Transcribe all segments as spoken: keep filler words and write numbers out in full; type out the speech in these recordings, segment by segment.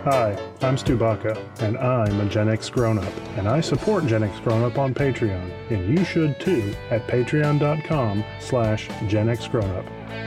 Hi, I'm Stu Baca, and I'm a Gen X grown-up, and I support Gen X Grown-up on Patreon, and you should too at patreon.com slash Gen X Grown-up.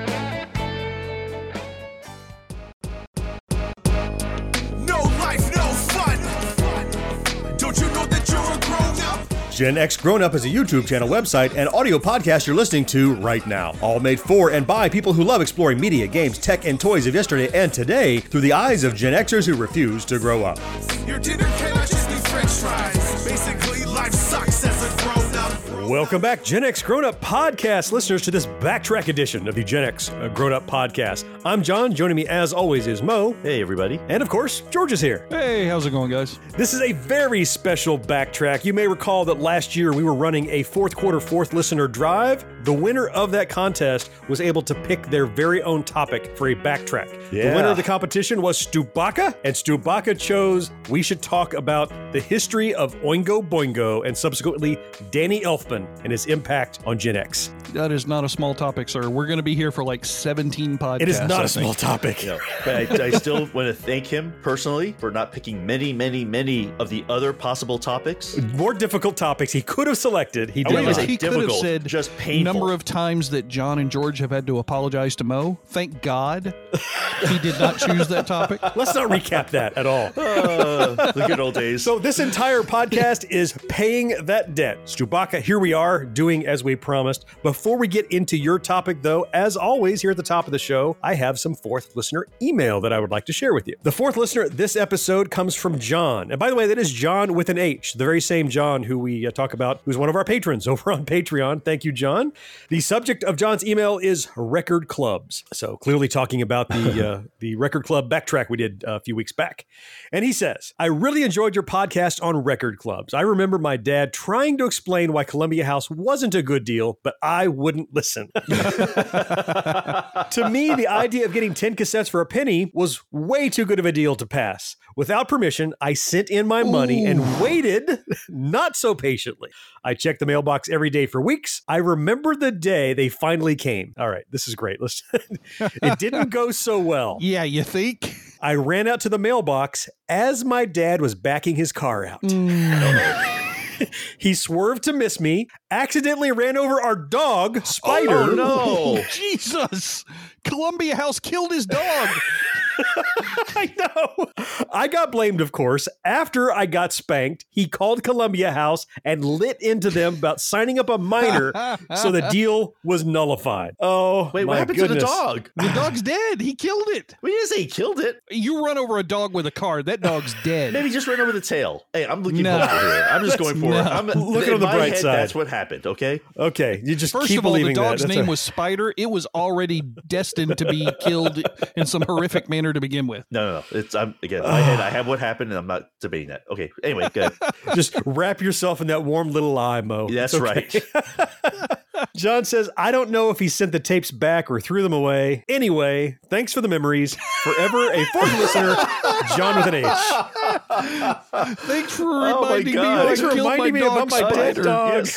No life, no fun. Don't you know that you're a grown-up? Gen X Grown Up is a YouTube channel, website, and audio podcast you're listening to right now. All made for and by people who love exploring media, games, tech, and toys of yesterday and today through the eyes of Gen Xers who refuse to grow up. Your dinner cannot just be French fries. Basically, life sucks as a grown-up. Welcome back, Gen X Grown Up Podcast listeners, to this backtrack edition of the Gen X Grown Up Podcast. I'm John. Joining me, as always, is Mo. Hey, everybody. And, of course, George is here. Hey, how's it going, guys? This is a very special backtrack. You may recall that last year we were running a fourth quarter, fourth listener drive. The winner of that contest was able to pick their very own topic for a backtrack. Yeah. The winner of the competition was Stu Baca, and Stu Baca chose we should talk about the history of Oingo Boingo and subsequently Danny Elfman and his impact on Gen X. That is not a small topic, sir. We're going to be here for like seventeen podcasts. It is not I a small think. topic. Yeah, but I, I still want to thank him personally for not picking many, many, many of the other possible topics. More difficult topics he could have selected. He I did wouldn't not. say He could have difficult, said just painful. number of times that John and George have had to apologize to Mo. Thank God he did not choose that topic. Let's not recap that at all. Uh, the good old days. So this entire podcast is paying that debt. Stu Baca, here we are doing as we promised. Before we get into your topic, though, as always, here at the top of the show, I have some fourth listener email that I would like to share with you. The fourth listener this episode comes from John. And by the way, that is John with an H, the very same John who we uh, talk about, who's one of our patrons over on Patreon. Thank you, John. The subject of John's email is record clubs. So clearly talking about the uh, the record club backtrack we did a few weeks back. And he says, I really enjoyed your podcast on record clubs. I remember my dad trying to explain why Columbia House wasn't a good deal, but I wouldn't listen. To me, the idea of getting ten cassettes for a penny was way too good of a deal to pass. Without permission, I sent in my money Ooh. and waited not so patiently. I checked the mailbox every day for weeks. I remember the day they finally came. All right, this is great. Let's. It didn't go so well. Yeah, you think? I ran out to the mailbox as my dad was backing his car out. He swerved to miss me, accidentally ran over our dog, Spider. Oh, no. Jesus! Columbia House killed his dog. I know. I got blamed, of course. After I got spanked, he called Columbia House and lit into them about signing up a minor, so the deal was nullified. Oh, Wait, my what happened goodness. to the dog? The dog's dead. He killed it. We didn't say he killed it. You run over a dog with a car, that dog's dead. Maybe just ran over the tail. Hey, I'm looking No. hopeful here. I'm just going for No. it. I'm, Look in on the my bright head, side. That's what happened, okay? Okay, you just First keep of all, the believing that. dog's That's name a- was Spider. It was already destined to be killed in some horrific manner to begin with. No, no, no. It's I'm again, in my head, I have what happened, and I'm not debating that. Okay, anyway, good. Just wrap yourself in that warm little eye, Mo. That's It's okay. right. John says, I don't know if he sent the tapes back or threw them away. Anyway, thanks for the memories. Forever a fourth listener, John with an H. Thanks for Oh my reminding me. God. I Thanks for killed reminding my me about dog, my dead Spider. dog. Yeah,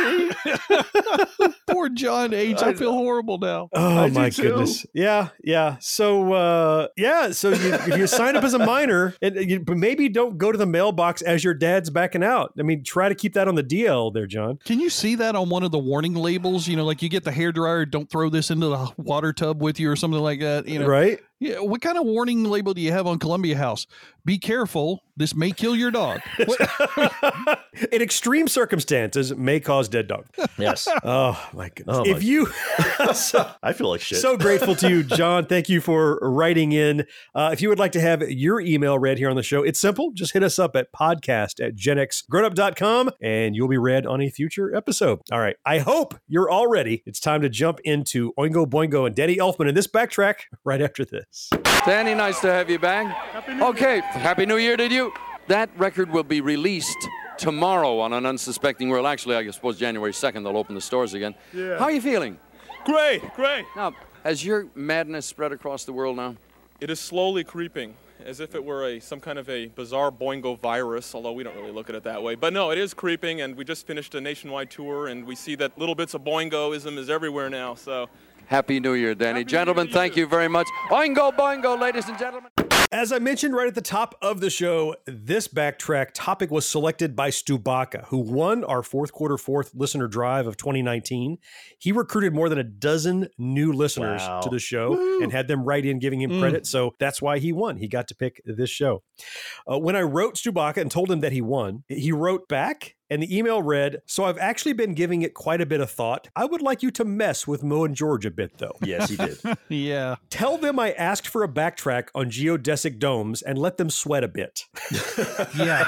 sorry. Poor John H. I feel horrible now. Oh I do my too. goodness. Yeah, yeah. So uh yeah, so you, if you sign up as a minor, and you, but maybe don't go to the mailbox as your dad's backing out. I mean, try to keep that on the D L there, John. Can you see that on one of the warning labels? You know, like you get the hairdryer, don't throw this into the water tub with you or something like that. You know, Right? Yeah. What kind of warning label do you have on Columbia House? Be careful. This may kill your dog. What? In extreme circumstances, may cause dead dog. Yes. Oh my goodness. Oh, my- if you so, I feel like shit. so grateful to you, John. Thank you for writing in. Uh, if you would like to have your email read here on the show, it's simple. Just hit us up at podcast at gen x grown up dot com and you'll be read on a future episode. All right. I hope you're all ready. It's time to jump into Oingo Boingo and Danny Elfman in this backtrack right after this. Danny, nice to have you back. Okay, Happy New Year to you. That record will be released tomorrow on an unsuspecting world. Actually, I suppose January second they'll open the stores again. Yeah. How are you feeling? Great, great. Now, has your madness spread across the world now? It is slowly creeping, as if it were a some kind of a bizarre boingo virus, although we don't really look at it that way. But no, it is creeping, and we just finished a nationwide tour, and we see that little bits of boingoism is everywhere now, so... Happy New Year, Danny. Happy New Gentlemen, Year to thank you. you very much. Oingo Boingo, ladies and gentlemen. As I mentioned right at the top of the show, this backtrack topic was selected by Stu Baca, who won our fourth quarter fourth listener drive of twenty nineteen. He recruited more than a dozen new listeners Wow. to the show Woo. and had them write in giving him mm. credit. So that's why he won. He got to pick this show. Uh, when I wrote Stu Baca and told him that he won, he wrote back. And the email read, so I've actually been giving it quite a bit of thought. I would like you to mess with Mo and George a bit, though. Yes, he did. Yeah. Tell them I asked for a backtrack on geodesic domes and let them sweat a bit. Yeah.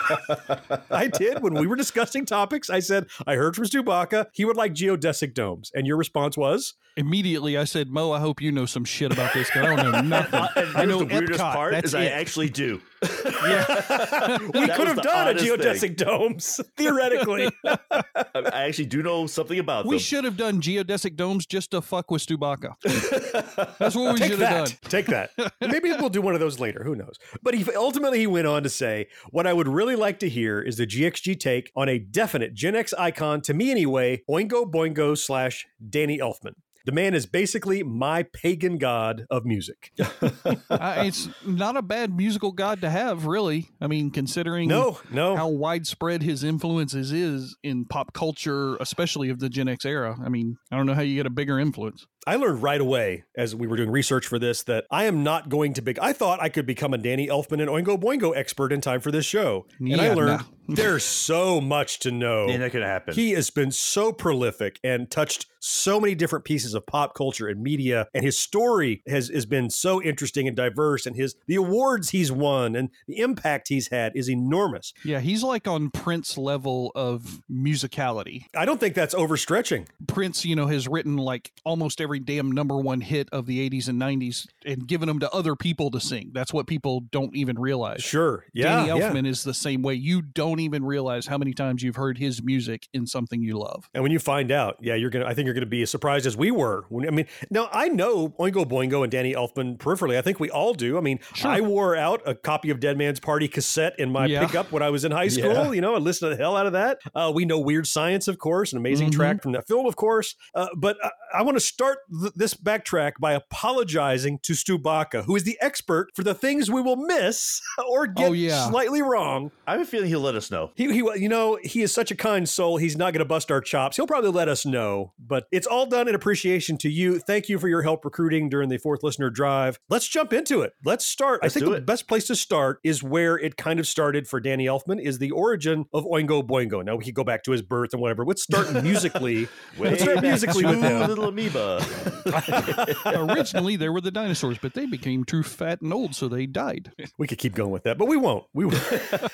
I did. When we were discussing topics, I said, I heard from Stu Baca, he would like geodesic domes. And your response was? Immediately, I said, Mo, I hope you know some shit about this, because I don't know nothing. And I know the weirdest Epcot, part that's is it. I actually do. Yeah. we That could was have the done a oddest geodesic thing. domes, theoretically. I actually do know something about We them. should have done geodesic domes just to fuck with Stu Baca. That's what we Take should that. have done. Take that. Maybe we'll do one of those later. Who knows? But he ultimately he went on to say, what I would really like to hear is the G X G take on a definite Gen X icon, to me anyway, Oingo Boingo slash Danny Elfman. The man is basically my pagan god of music. uh, it's not a bad musical god to have, really. I mean, considering no, no. how widespread his influences is in pop culture, especially of the Gen X era. I mean, I don't know how you get a bigger influence. I learned right away as we were doing research for this that I am not going to be. I thought I could become a Danny Elfman and Oingo Boingo expert in time for this show. And Yeah, I learned no. there's so much to know. And that could happen. He has been so prolific and touched so many different pieces of pop culture and media. And his story has, has been so interesting and diverse. And his the awards he's won and the impact he's had is enormous. Yeah, he's like on Prince level of musicality. I don't think that's overstretching. Prince, you know, has written like almost every damn number one hit of the eighties and nineties and given them to other people to sing. That's what people don't even realize. Sure. Yeah. Danny Elfman yeah. is the same way. You don't even realize how many times you've heard his music in something you love. And when you find out, yeah, you're gonna. I think you're gonna be as surprised as we were. When, I mean, now I know Oingo Boingo and Danny Elfman peripherally. I think we all do. I mean, Sure. I wore out a copy of Dead Man's Party cassette in my Yeah. pickup when I was in high school. Yeah. You know, I listened to the hell out of that. Uh, we know Weird Science, of course, an amazing Mhm. track from that film, of course. Uh, but I, I want to start th- this backtrack by apologizing to Stu Baca, who is the expert for the things we will miss or get Oh, yeah. slightly wrong. I have a feeling he'll let us know. He, he, you know, he is such a kind soul. He's not going to bust our chops. He'll probably let us know, but it's all done in appreciation to you. Thank you for your help recruiting during the fourth listener drive. Let's jump into it. Let's start. Let's I think do the it. best place to start is where it kind of started for Danny Elfman, is the origin of Oingo Boingo. Now we could go back to his birth and whatever. Let's start musically. Let's start back musically to with him. Little amoeba. Originally, there were the dinosaurs, but they became too fat and old, so they died. We could keep going with that, but we won't. We won't.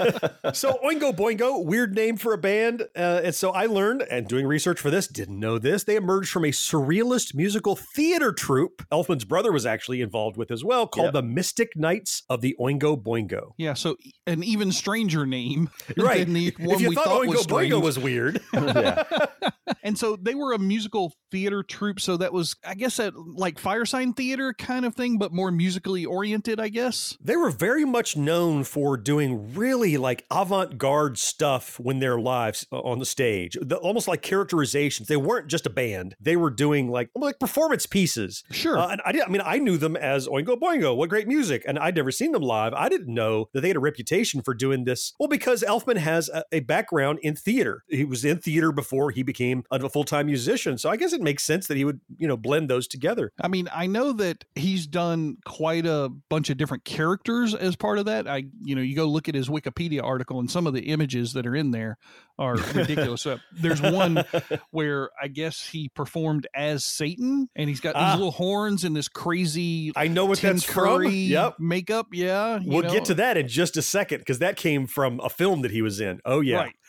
So Oingo Boingo, weird name for a band. Uh, and so I learned, and doing research for this, didn't know this, they emerged from a surrealist musical theater troupe Elfman's brother was actually involved with as well, called Yep. the Mystic Knights of the Oingo Boingo. Yeah, so an even stranger name Right. than the one If you we thought, thought Oingo was strange. Boingo was weird, Yeah. And so they were a musical theater troupe, so that was, I guess, that like Firesign Theater kind of thing, but more musically oriented, I guess. they were very much known for doing really like avant-garde stuff when they're live uh, on the stage, the, almost like characterizations. They weren't just a band; they were doing like like performance pieces. Sure. Uh, and I did. I mean, I knew them as Oingo Boingo. What great music! And I'd never seen them live. I didn't know that they had a reputation for doing this. Well, because Elfman has a, a background in theater. He was in theater before he became a full-time musician. So I guess it makes sense that he would, you know, blend those together. I mean, I know that he's done quite a bunch of different characters as part of that. I, you know, you go look at his Wikipedia article and some of the images that are in there are ridiculous. Uh, there's one where I guess he performed as Satan and he's got these Ah. little horns and this crazy I know what Tim that's Curry from. Yep. makeup. Yeah. you We'll know. get to that in just a second because that came from a film that he was in. Oh, yeah. Right.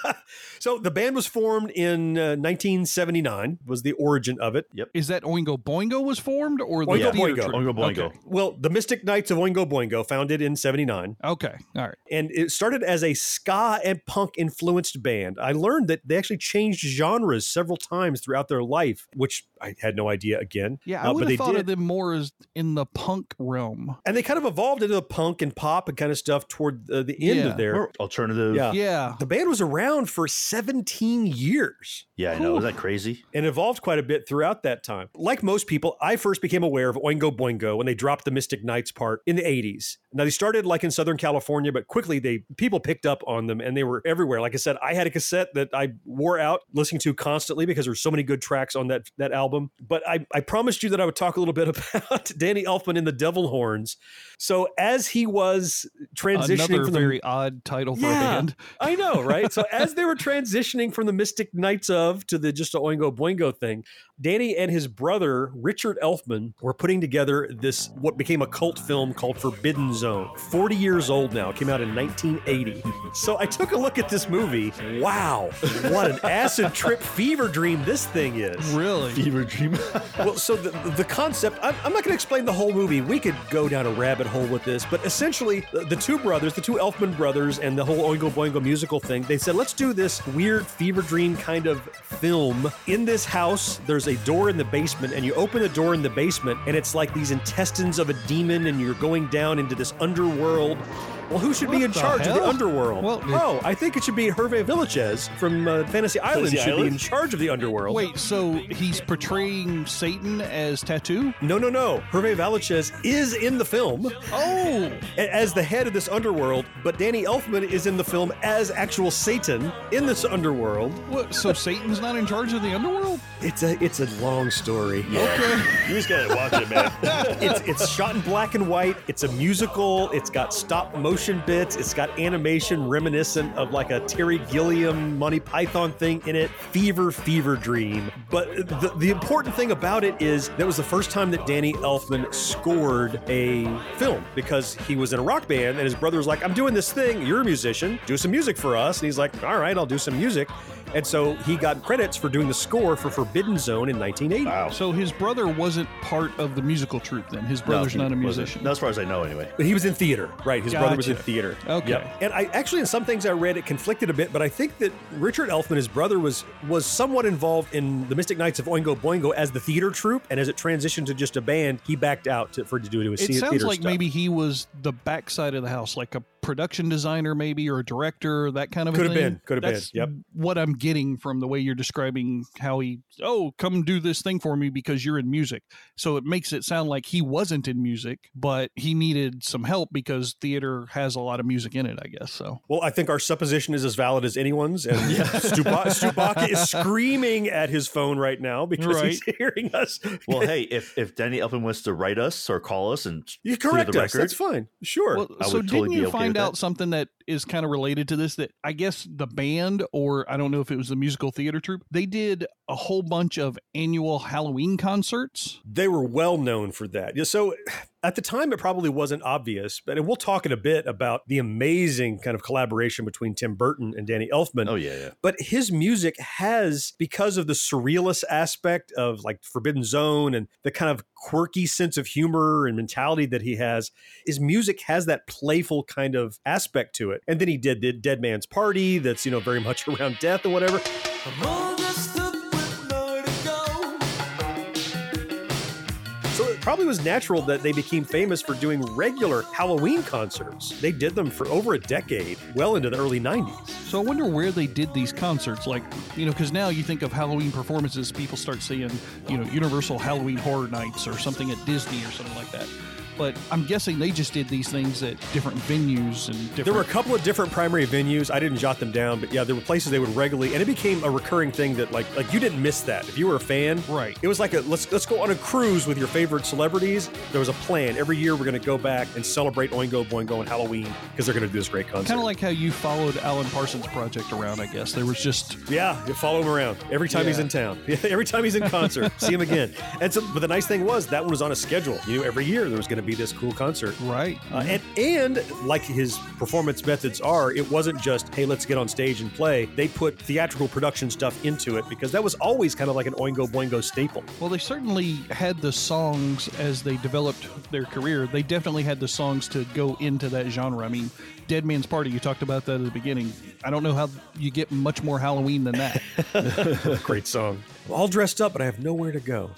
So the band was formed in uh, nineteen seventy-nine, was the origin of it. Is that Oingo Boingo was formed or the Oingo theater Boingo. troupe? Oingo Boingo. Okay. Well, the Mystic Knights of Oingo Boingo, founded in seventy-nine. Okay. All right. And it started as a ska and punk influenced band. I learned that they actually changed genres several times throughout their life, which I had no idea again. Yeah, I Uh, would but they have thought did. of them more as in the punk realm. And they kind of evolved into the punk and pop and kind of stuff toward the, the end Yeah. of their. More alternative. Yeah. Yeah. The band was around for seventeen years. Yeah, I know. Isn't that crazy? And evolved quite a bit throughout that time. Like most people, I first became aware of Oingo Boingo when they dropped the Mystic Knights part in the eighties. Now, they started like in Southern California, but quickly they people picked up on them and they were everywhere. Like I said, I had a cassette that I wore out listening to constantly because there were so many good tracks on that, that album. But I, I promised you that I would talk a little bit about Danny Elfman and the Devil Horns. So as he was transitioning Another from very the, odd title for yeah, a band. I know, right? So as they were transitioning from the Mystic Knights of to the just a Oingo Boingo thing, Danny and his brother, Richard Elfman, were putting together this, what became a cult film called Forbidden Zone. forty years old now. It came out in nineteen eighty. So I took a look at this movie. Wow. What an acid trip fever dream this thing is. Really? Fever dream. Well, so the, the concept, I'm, I'm not going to explain the whole movie. We could go down a rabbit hole with this, but essentially the, the two brothers, the two Elfman brothers and the whole Oingo Boingo musical thing, they said, let's do this weird fever dream kind of film. In this house, there's a door in the basement, and you open the door in the basement, and it's like these intestines of a demon, and you're going down into this underworld. Well, who should What be in the charge hell? of the underworld? Well, oh, I think it should be Hervé Villachez from uh, Fantasy Island Fantasy should be Island? in charge of the underworld. Wait, so he's portraying Satan as Tattoo? No, no, no. Hervé Villachez is in the film Oh! a- as the head of this underworld, but Danny Elfman is in the film as actual Satan in this underworld. What, so Satan's not in charge of the underworld? It's a it's a long story. Okay. You just gotta watch it, man. It's it's shot in black and white. It's a musical. It's got stop motion bits. It's got animation reminiscent of like a Terry Gilliam Monty Python thing in it. Fever, fever dream. But the, the important thing about it is that was the first time that Danny Elfman scored a film because he was in a rock band and his brother was like, I'm doing this thing. You're a musician. Do some music for us. And he's like, all right, I'll do some music. And so he got credits for doing the score for Forbidden Zone in nineteen eighty. Wow. So his brother wasn't part of the musical troupe then? His brother's No, not a he wasn't. musician? Not as far as I know, anyway. But he was in theater, right? His brother was in Gotcha. theater. Okay. Yep. And I actually, in some things I read, it conflicted a bit, but I think that Richard Elfman, his brother, was was somewhat involved in the Mystic Knights of Oingo Boingo as the theater troupe, and as it transitioned to just a band, he backed out to, for to do his It theater sounds like stuff. maybe he was the backside of the house, like a production designer maybe, or a director, that kind of Could a have thing. been, could have been, That's yep. what I'm getting from the way you're describing how he, oh, come do this thing for me because you're in music. So it makes it sound like he wasn't in music, but he needed some help because theater has a lot of music in it, I guess. So Well, I think our supposition is as valid as anyone's, and Stupa- Stupaka is screaming at his phone right now because he's hearing us. Well, hey, if, if Danny Elfman wants to write us or call us and You clear correct the us. record, That's fine. Sure. Well, I so would totally didn't be you okay find with out that. something that is kind of related to this? That I guess the band, or I don't know if it was the musical theater troupe, they did a whole bunch of annual Halloween concerts. They were well known for that. Yeah, so at the time, it probably wasn't obvious, but and we'll talk in a bit about the amazing kind of collaboration between Tim Burton and Danny Elfman. oh, yeah, yeah. But his music has, because of the surrealist aspect of like Forbidden Zone and the kind of quirky sense of humor and mentality that he has, his music has that playful kind of aspect to it. And then he did the Dead Man's Party that's, you know, very much around death and whatever. So it probably was natural that they became famous for doing regular Halloween concerts. They did them for over a decade, well into the early nineties. So I wonder where they did these concerts. Like, you know, because now you think of Halloween performances, people start seeing, you know, Universal Halloween Horror Nights or something at Disney or something like that. But I'm guessing they just did these things at different venues and different. There were a couple of different primary venues. I didn't jot them down, but yeah, there were places they would regularly, and it became a recurring thing that like like you didn't miss that. If you were a fan, Right. It was like a let's let's go on a cruise with your favorite celebrities. There was a plan. Every year we're going to go back and celebrate Oingo Boingo and Halloween because they're going to do this great concert. Kind of like how you followed Alan Parsons Project around, I guess. There was just Yeah, you follow him around every time he's Yeah. in town. Every time he's in concert, see him again. And so, but the nice thing was that one was on a schedule. You knew every year there was going to be this cool concert. right. Uh, and and like his performance methods are, it wasn't just hey, let's get on stage and play. They put theatrical production stuff into it because that was always kind of like an Oingo Boingo staple. Well, they certainly had the songs as they developed their career. They definitely had the songs to go into that genre. I mean, Dead Man's Party, you talked about that at the beginning. I don't know how you get much more Halloween than that. Great song. all dressed up, but I have nowhere to go.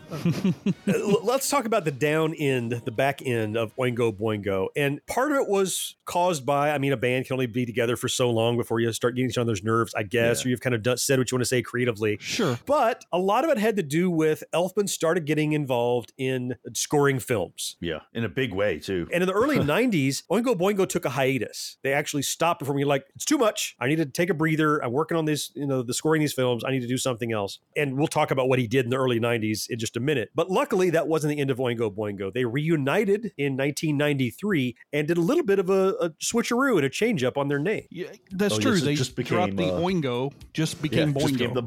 Let's talk about the down end, the back end of Oingo Boingo. And part of it was caused by, I mean, a band can only be together for so long before you start getting each other's nerves, I guess, yeah. or you've kind of done, said what you want to say creatively. Sure. But a lot of it had to do with Elfman started getting involved in scoring films. Yeah, in a big way, too. And in the early nineties, Oingo Boingo took a hiatus. They actually stopped performing. Like, it's too much. I need to take a breather. I'm working on this, you know, the scoring these films. I need to do something else. And we'll talk about what he did in the early nineties in just a minute. But luckily, that wasn't the end of Oingo Boingo. They reunited in nineteen ninety-three and did a little bit of a, a switcheroo and a change up on their name. Yeah, that's oh, true. Yes, they just became, dropped the uh, Oingo, just became yeah, Boingo. Just became the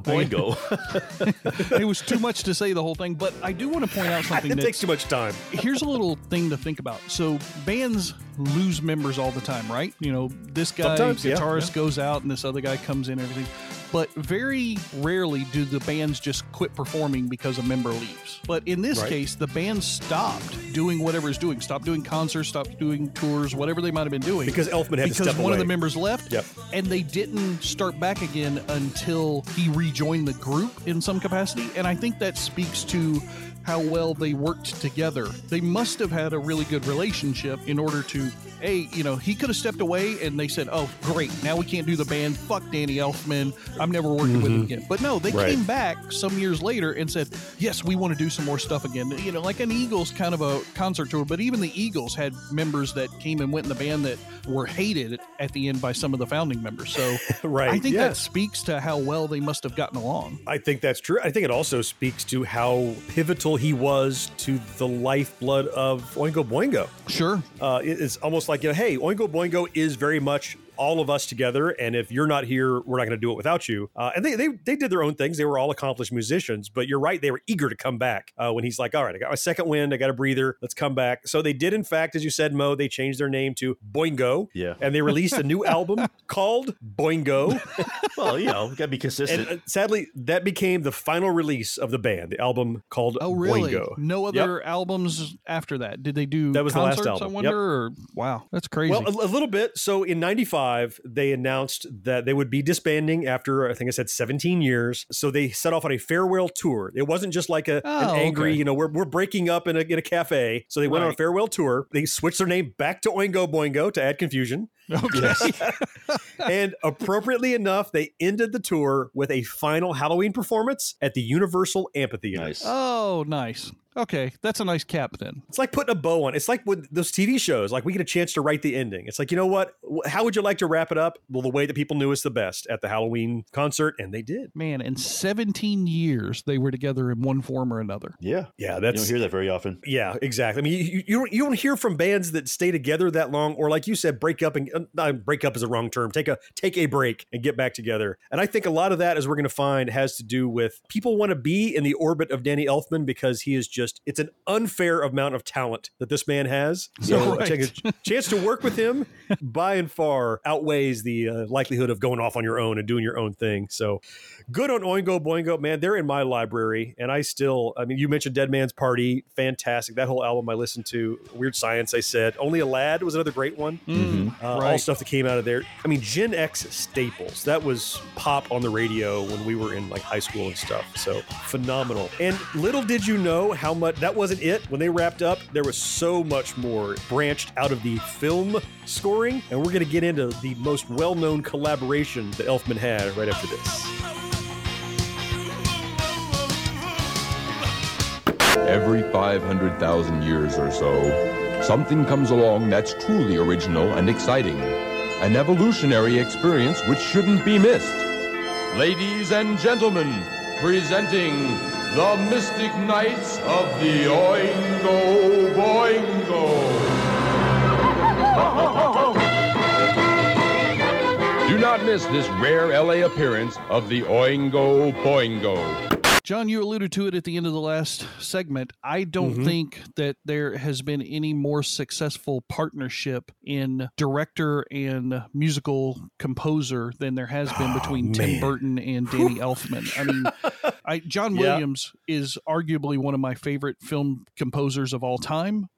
Boingo. It was too much to say the whole thing, but I do want to point out something. It that takes too much time. Here's a little thing to think about. So bands lose members all the time, right? You know, this guy, Sometimes, guitarist, yeah, yeah. goes out and this other guy comes in and everything. But very rarely do the bands just quit performing because a member leaves. But in this Right. case, the band stopped doing whatever it's doing. Stopped doing concerts, stopped doing tours, whatever they might have been doing. Because Elfman had to because step one away. of the members left. Yep. And they didn't start back again until he rejoined the group in some capacity. And I think that speaks to how well they worked together. They must have had a really good relationship in order to, hey, you know, he could have stepped away and they said, oh, great, now we can't do the band. Fuck Danny Elfman. I'm never working mm-hmm. with him again. But no, they Right. came back some years later and said, yes, we want to do some more stuff again. You know, like an Eagles kind of a concert tour, but even the Eagles had members that came and went in the band that were hated at the end by some of the founding members. So Right. I think yeah. that speaks to how well they must have gotten along. I think that's true. I think it also speaks to how pivotal he was to the lifeblood of Oingo Boingo. Sure. Uh, it- it's almost like, you know, hey, Oingo Boingo is very much all of us together, and if you're not here, we're not going to do it without you. Uh, and they, they they did their own things. They were all accomplished musicians, but you're right, they were eager to come back uh, when he's like, all right, I got my second wind, I got a breather, let's come back. So they did, in fact, as you said, Mo, they changed their name to Boingo, Yeah. and they released a new album called Boingo. Well, you know, gotta be consistent. And uh, sadly, that became the final release of the band, the album called Oh, really? Boingo. No other albums after that? Did they do That was the last concerts, album. I wonder? Yep. Or, wow, that's crazy. Well, a, a little bit. So in ninety-five, they announced that they would be disbanding after, I think I said seventeen years. So they set off on a farewell tour. It wasn't just like a, Oh, an angry, okay. you know, we're, we're breaking up in a, in a cafe. So they went on a Right. farewell tour. They switched their name back to Oingo Boingo to add confusion. Okay. And appropriately enough, they ended the tour with a final Halloween performance at the Universal Amphitheater. Nice. Oh, nice. Okay, that's a nice cap then. It's like putting a bow on. It's like with those T V shows. Like we get a chance to write the ending. It's like, you know what? How would you like to wrap it up? Well, the way that people knew us the best at the Halloween concert, and they did. Man, in seventeen years, they were together in one form or another. Yeah. Yeah, You that's don't hear that very often. yeah, exactly. I mean, you, you don't you don't hear from bands that stay together that long, or like you said, break up and uh, break up is a wrong term. Take a take a break and get back together. And I think a lot of that, as we're going to find, has to do with people want to be in the orbit of Danny Elfman because he is just it's an unfair amount of talent that this man has. So Right. take a chance to work with him by and far outweighs the uh, likelihood of going off on your own and doing your own thing. So good on Oingo Boingo, man. They're in my library, and I still, I mean, you mentioned Dead Man's Party, fantastic. That whole album I listened to, Weird Science, I said. Only a Lad was another great one. Mm, Uh, All right. stuff that came out of there. I mean, Gen X staples. That was pop on the radio when we were in like high school and stuff. So phenomenal. And little did you know how much that wasn't it. When they wrapped up, there was so much more branched out of the film scoring. And we're going to get into the most well-known collaboration that Elfman had right after this. Every five hundred thousand years or so, something comes along that's truly original and exciting. An evolutionary experience which shouldn't be missed. Ladies and gentlemen, presenting the Mystic Knights of the Oingo Boingo. Do not miss this rare L A appearance of the Oingo Boingo. John, you alluded to it at the end of the last segment. I don't Mm-hmm. think that there has been any more successful partnership in director and musical composer than there has been between Tim man. Burton and Danny Elfman. I mean, I, John Yeah. Williams is arguably one of my favorite film composers of all time.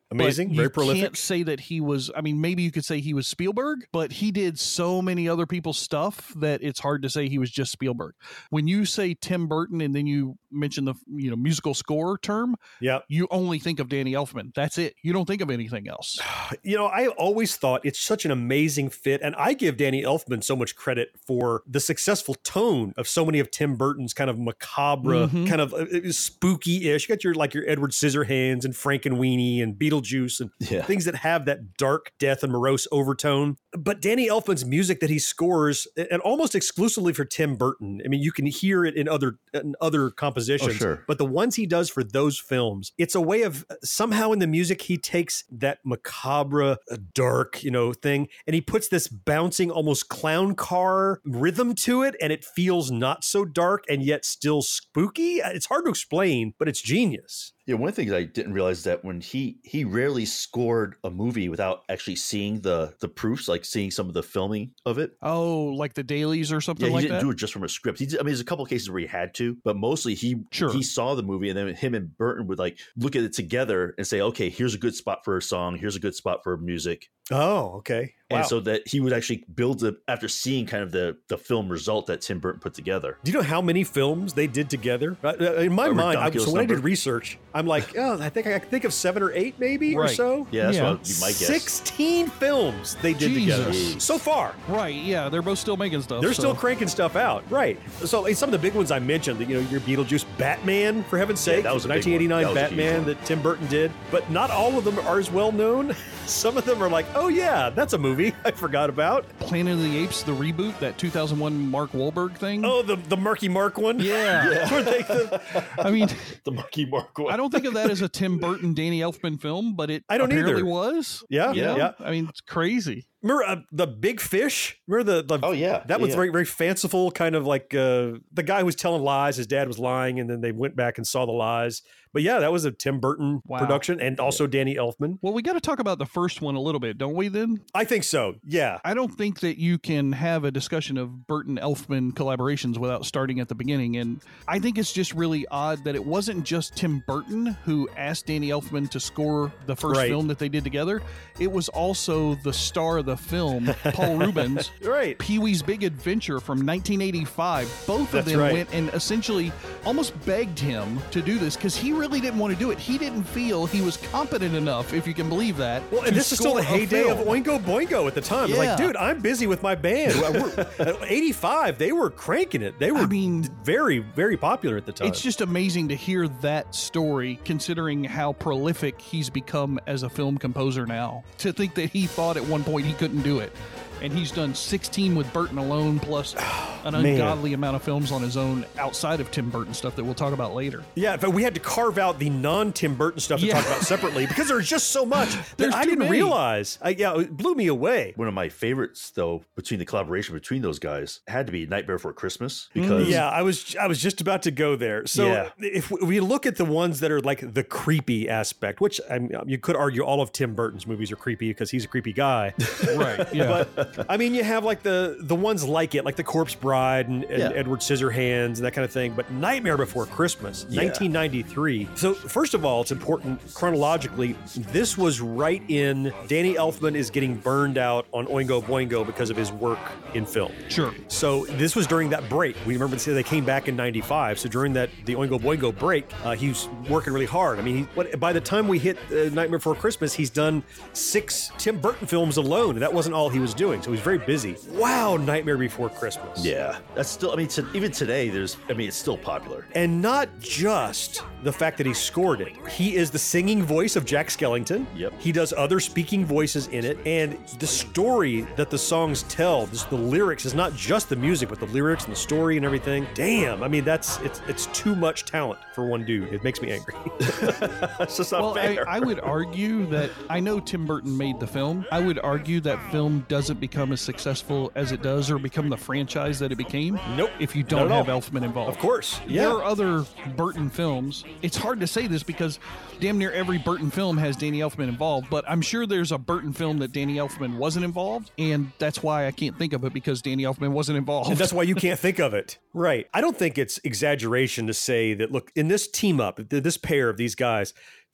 Amazing, But very you prolific. can't say that he was, I mean, maybe you could say he was Spielberg, but he did so many other people's stuff that it's hard to say he was just Spielberg. When you say Tim Burton and then you mention the you know musical score term, Yeah. you only think of Danny Elfman. That's it. You don't think of anything else. You know, I always thought it's such an amazing fit, and I give Danny Elfman so much credit for the successful tone of so many of Tim Burton's kind of macabre, Mhm. kind of uh, spooky-ish. You got your like your Edward Scissorhands and Frankenweenie and Beetlejuice and Yeah. things that have that dark death and morose overtone. But Danny Elfman's music that he scores, and almost exclusively for Tim Burton, I mean, you can hear it in other in other compositions, Oh, sure. but the ones he does for those films, it's a way of somehow in the music he takes that macabre, uh, dark, you know, thing, and he puts this bouncing, almost clown car rhythm to it, and it feels not so dark and yet still spooky. It's hard to explain, but it's genius. Yeah, one thing that I didn't realize that when he he rarely scored a movie without actually seeing the the proofs, like seeing some of the filming of it. Oh, like the dailies or something Yeah, he like didn't that? do it just from a script. He did, I mean, there's a couple of cases where he had to, but mostly he Sure. he saw the movie, and then him and Burton would like look at it together and say, okay, here's a good spot for a song, here's a good spot for music. Oh, okay. Wow. And so that he would actually build it after seeing kind of the the film result that Tim Burton put together. Do you know how many films they did together? Uh, uh, In my A mind, I, ridiculous so when I did number. research, I'm like, oh, I think I can think of seven or eight, maybe or Right. so. Yeah, that's Yeah. what would be my guess. Sixteen films they did together Jesus. so far. Right, yeah, they're both still making stuff. They're so- still cranking stuff out, right? So like, some of the big ones I mentioned, you know, your Beetlejuice, Batman, for heaven's Yeah, sake, that was a big one. nineteen eighty-nine That was a huge Batman one. that Tim Burton did, but not all of them are as well known. Some of them are like, oh yeah, that's a movie I forgot about. Planet of the Apes, the reboot, that two thousand one Mark Wahlberg thing. Oh, the the Marky Mark one. Yeah. Where they- the- I mean, The Marky Mark one. I don't think of that as a Tim Burton, Danny Elfman film, but it I don't apparently either. was. Yeah, You know? yeah. I mean, it's crazy. Remember uh, the Big Fish? Remember the, the Oh, yeah. that was Yeah. very very fanciful, kind of like uh, the guy who was telling lies. His dad was lying, and then they went back and saw the lies. But yeah, that was a Tim Burton Wow. production, and also Danny Elfman. Well, we got to talk about the first one a little bit, don't we? Then I think so. Yeah. I don't think that you can have a discussion of Burton Elfman collaborations without starting at the beginning. And I think it's just really odd that it wasn't just Tim Burton who asked Danny Elfman to score the first Right. film that they did together. It was also the star of the film, Paul Rubens. Right. Pee-wee's Big Adventure from nineteen eighty-five. Both of That's them right. went and essentially almost begged him to do this because he really didn't want to do it. He didn't feel he was competent enough, if you can believe that. Well, and to this is still the score a heyday of film. Oingo Boingo at the time. It's Yeah. like, dude, I'm busy with my band. We're- at eighty-five, they were cranking it. They were I mean, very, very popular at the time. It's just amazing to hear that story, considering how prolific he's become as a film composer now. To think that he thought at one point he couldn't do it. And he's done sixteen with Burton alone, plus an man. ungodly amount of films on his own outside of Tim Burton stuff that we'll talk about later. Yeah, but we had to carve out the non-Tim Burton stuff to Yeah. talk about separately because there's just so much that There's I too didn't many. realize. I, yeah, it blew me away. One of my favorites, though, between the collaboration between those guys had to be Nightmare Before Christmas because Yeah, I was I was just about to go there. So Yeah. if we look at the ones that are like the creepy aspect, which I mean, you could argue all of Tim Burton's movies are creepy because he's a creepy guy. Right, yeah. But I mean, you have like the the ones like it, like The Corpse Bride and, and Yeah. Edward Scissorhands and that kind of thing. But Nightmare Before Christmas, Yeah. nineteen ninety-three. So first of all, it's important chronologically. This was right in Danny Elfman is getting burned out on Oingo Boingo because of his work in film. Sure. So this was during that break. We remember they came back in ninety-five. So during that the Oingo Boingo break, uh, he was working really hard. I mean, he, what, by the time we hit uh, Nightmare Before Christmas, he's done six Tim Burton films alone, and that wasn't all he was doing. So he was very busy. Wow, Nightmare Before Christmas. yeah, that's still. I mean, to, even today, there's. I mean, it's still popular. And not just the fact that he scored it. He is the singing voice of Jack Skellington. Yep. He does other speaking voices in it. And the story that the songs tell, this, the lyrics, is not just the music, but the lyrics and the story and everything. Damn. I mean, that's it's it's too much talent for one dude. It makes me angry. That's just not Well, I, fair. I would argue that I know Tim Burton made the film. I would argue that film doesn't become as successful as it does or become the franchise that it became. Nope. If you Not don't at all. have Elfman involved. Of course. Yeah. There are other Burton films. It's hard to say this because damn near every Burton film has Danny Elfman involved, but I'm sure there's a Burton film that Danny Elfman wasn't involved, and that's why I can't think of it because Danny Elfman wasn't involved. And that's why you can't think of it. Right. I don't think it's exaggeration to say that, look, in this team up, th- this pair of these guys,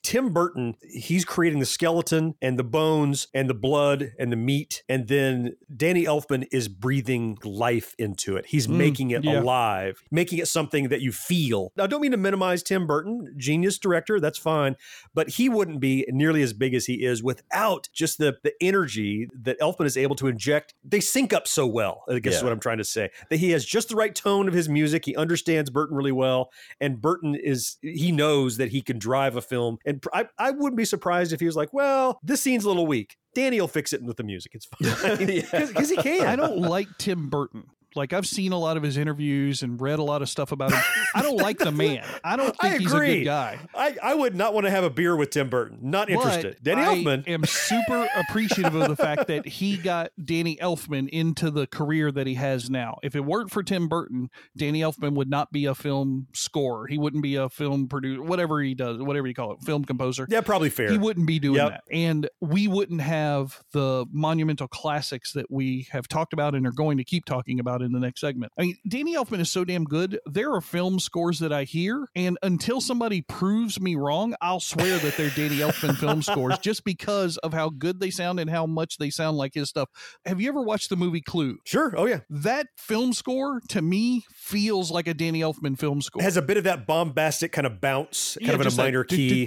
Tim Burton, he's creating the skeleton and the bones and the blood and the meat. And then Danny Elfman is breathing life into it. He's mm, making it yeah. alive, making it something that you feel. Now, I don't mean to minimize Tim Burton, genius director, that's fine. But he wouldn't be nearly as big as he is without just the, the energy that Elfman is able to inject. They sync up so well, I guess yeah. is what I'm trying to say. That he has just the right tone of his music. He understands Burton really well. And Burton is, he knows that he can drive a film. And I, I wouldn't be surprised if he was like, well, this scene's a little weak. Danny will fix it with the music. It's fine. Because he can. I don't like Tim Burton. Like, I've seen a lot of his interviews and read a lot of stuff about him. I don't like the man. I don't think I he's a good guy. I, I would not want to have a beer with Tim Burton. Not interested. But Danny I Elfman. I am super appreciative of the fact that he got Danny Elfman into the career that he has now. If it weren't for Tim Burton, Danny Elfman would not be a film scorer. He wouldn't be a film producer, whatever he does, whatever you call it, film composer. Yeah, probably fair. He wouldn't be doing yep. that. And we wouldn't have the monumental classics that we have talked about and are going to keep talking about in the next segment. I mean, Danny Elfman is so damn good. There are film scores that I hear, and until somebody proves me wrong, I'll swear that they're Danny Elfman film scores just because of how good they sound and how much they sound like his stuff. Have you ever watched the movie Clue? Sure. Oh, yeah. That film score, to me, feels like a Danny Elfman film score. It has a bit of that bombastic kind of bounce, kind yeah, of in a minor key.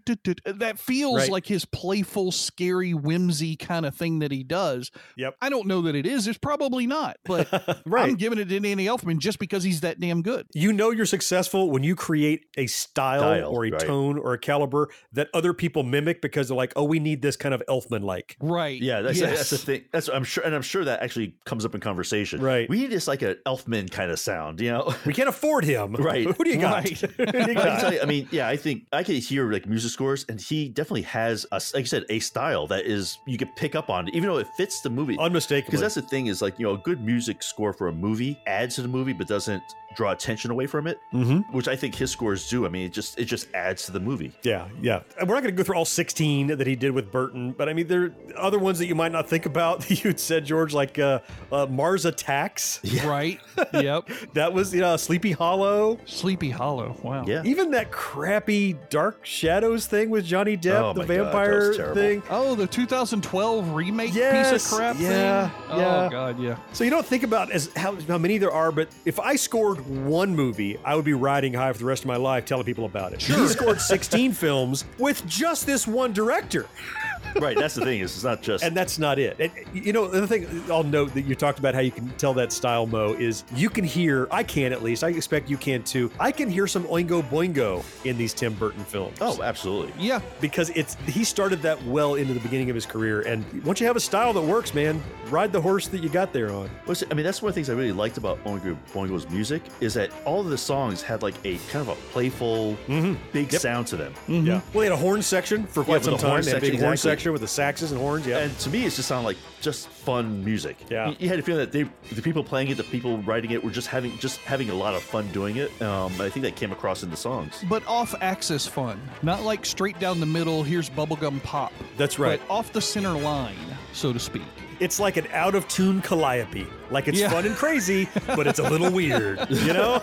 That feels right. like his playful, scary, whimsy kind of thing that he does. Yep. I don't know that it is. It's probably not, but right. I'm giving it to Danny Elfman just because he's that damn good. You know you're successful when you create a style, style or a right. tone or a caliber that other people mimic because they're like, oh, we need this kind of Elfman-like. Right. Yeah, that's, yes. that's the thing. That's I'm sure, and I'm sure that actually comes up in conversation. Right. We need just like an Elfman kind of sound, you know? We can't afford him. Right. Who do you got? Right. Who do you got? I, can tell you, I mean, yeah, I think I can hear like music scores, and he definitely has, a, like you said, a style that is, you can pick up on, even though it fits the movie. Unmistakably. Because that's the thing is like, you know, a good music score for a movie adds to the movie, but doesn't draw attention away from it, mm-hmm. which I think his scores do. I mean, it just it just adds to the movie. Yeah, yeah. And we're not going to go through all sixteen that he did with Burton, but I mean, there are other ones that you might not think about that you'd said, George, like uh, uh, Mars Attacks. Yeah. Right. Yep. That was, you know, Sleepy Hollow. Sleepy Hollow. Wow. Yeah. Even that crappy Dark Shadows thing with Johnny Depp, oh the my vampire God, thing. Oh, the two thousand twelve remake yes, piece of crap yeah, thing? Yeah. Oh, God, yeah. So you don't think about as how, how many there are, but if I scored one movie, I would be riding high for the rest of my life telling people about it. Sure. He scored sixteen films with just this one director. Right, that's the thing is it's not just, and that's not it. And you know, the thing I'll note that you talked about how you can tell that style, Mo, is you can hear, I can at least, I expect you can too, I can hear some Oingo Boingo in these Tim Burton films. Oh, absolutely. Yeah. Because it's he started that well into the beginning of his career, and once you have a style that works, man, ride the horse that you got there on. Listen, I mean, that's one of the things I really liked about Oingo Boingo's music is that all of the songs had like a kind of a playful, mm-hmm. big yep. sound to them. Mm-hmm. Yeah. Well, they had a horn section for quite yeah, some the time. Horn They had a section, big horn exactly. section with the saxes and horns. Yeah. And to me, it just sounded like just fun music. Yeah. You, you had a feeling that they, the people playing it, the people writing it, were just having just having a lot of fun doing it. Um, I think that came across in the songs. But off-axis fun, not like straight down the middle. Here's bubblegum pop. That's right. But off the center line, so to speak. It's like an out-of-tune Calliope. Like it's yeah. fun and crazy, but it's a little weird, you know?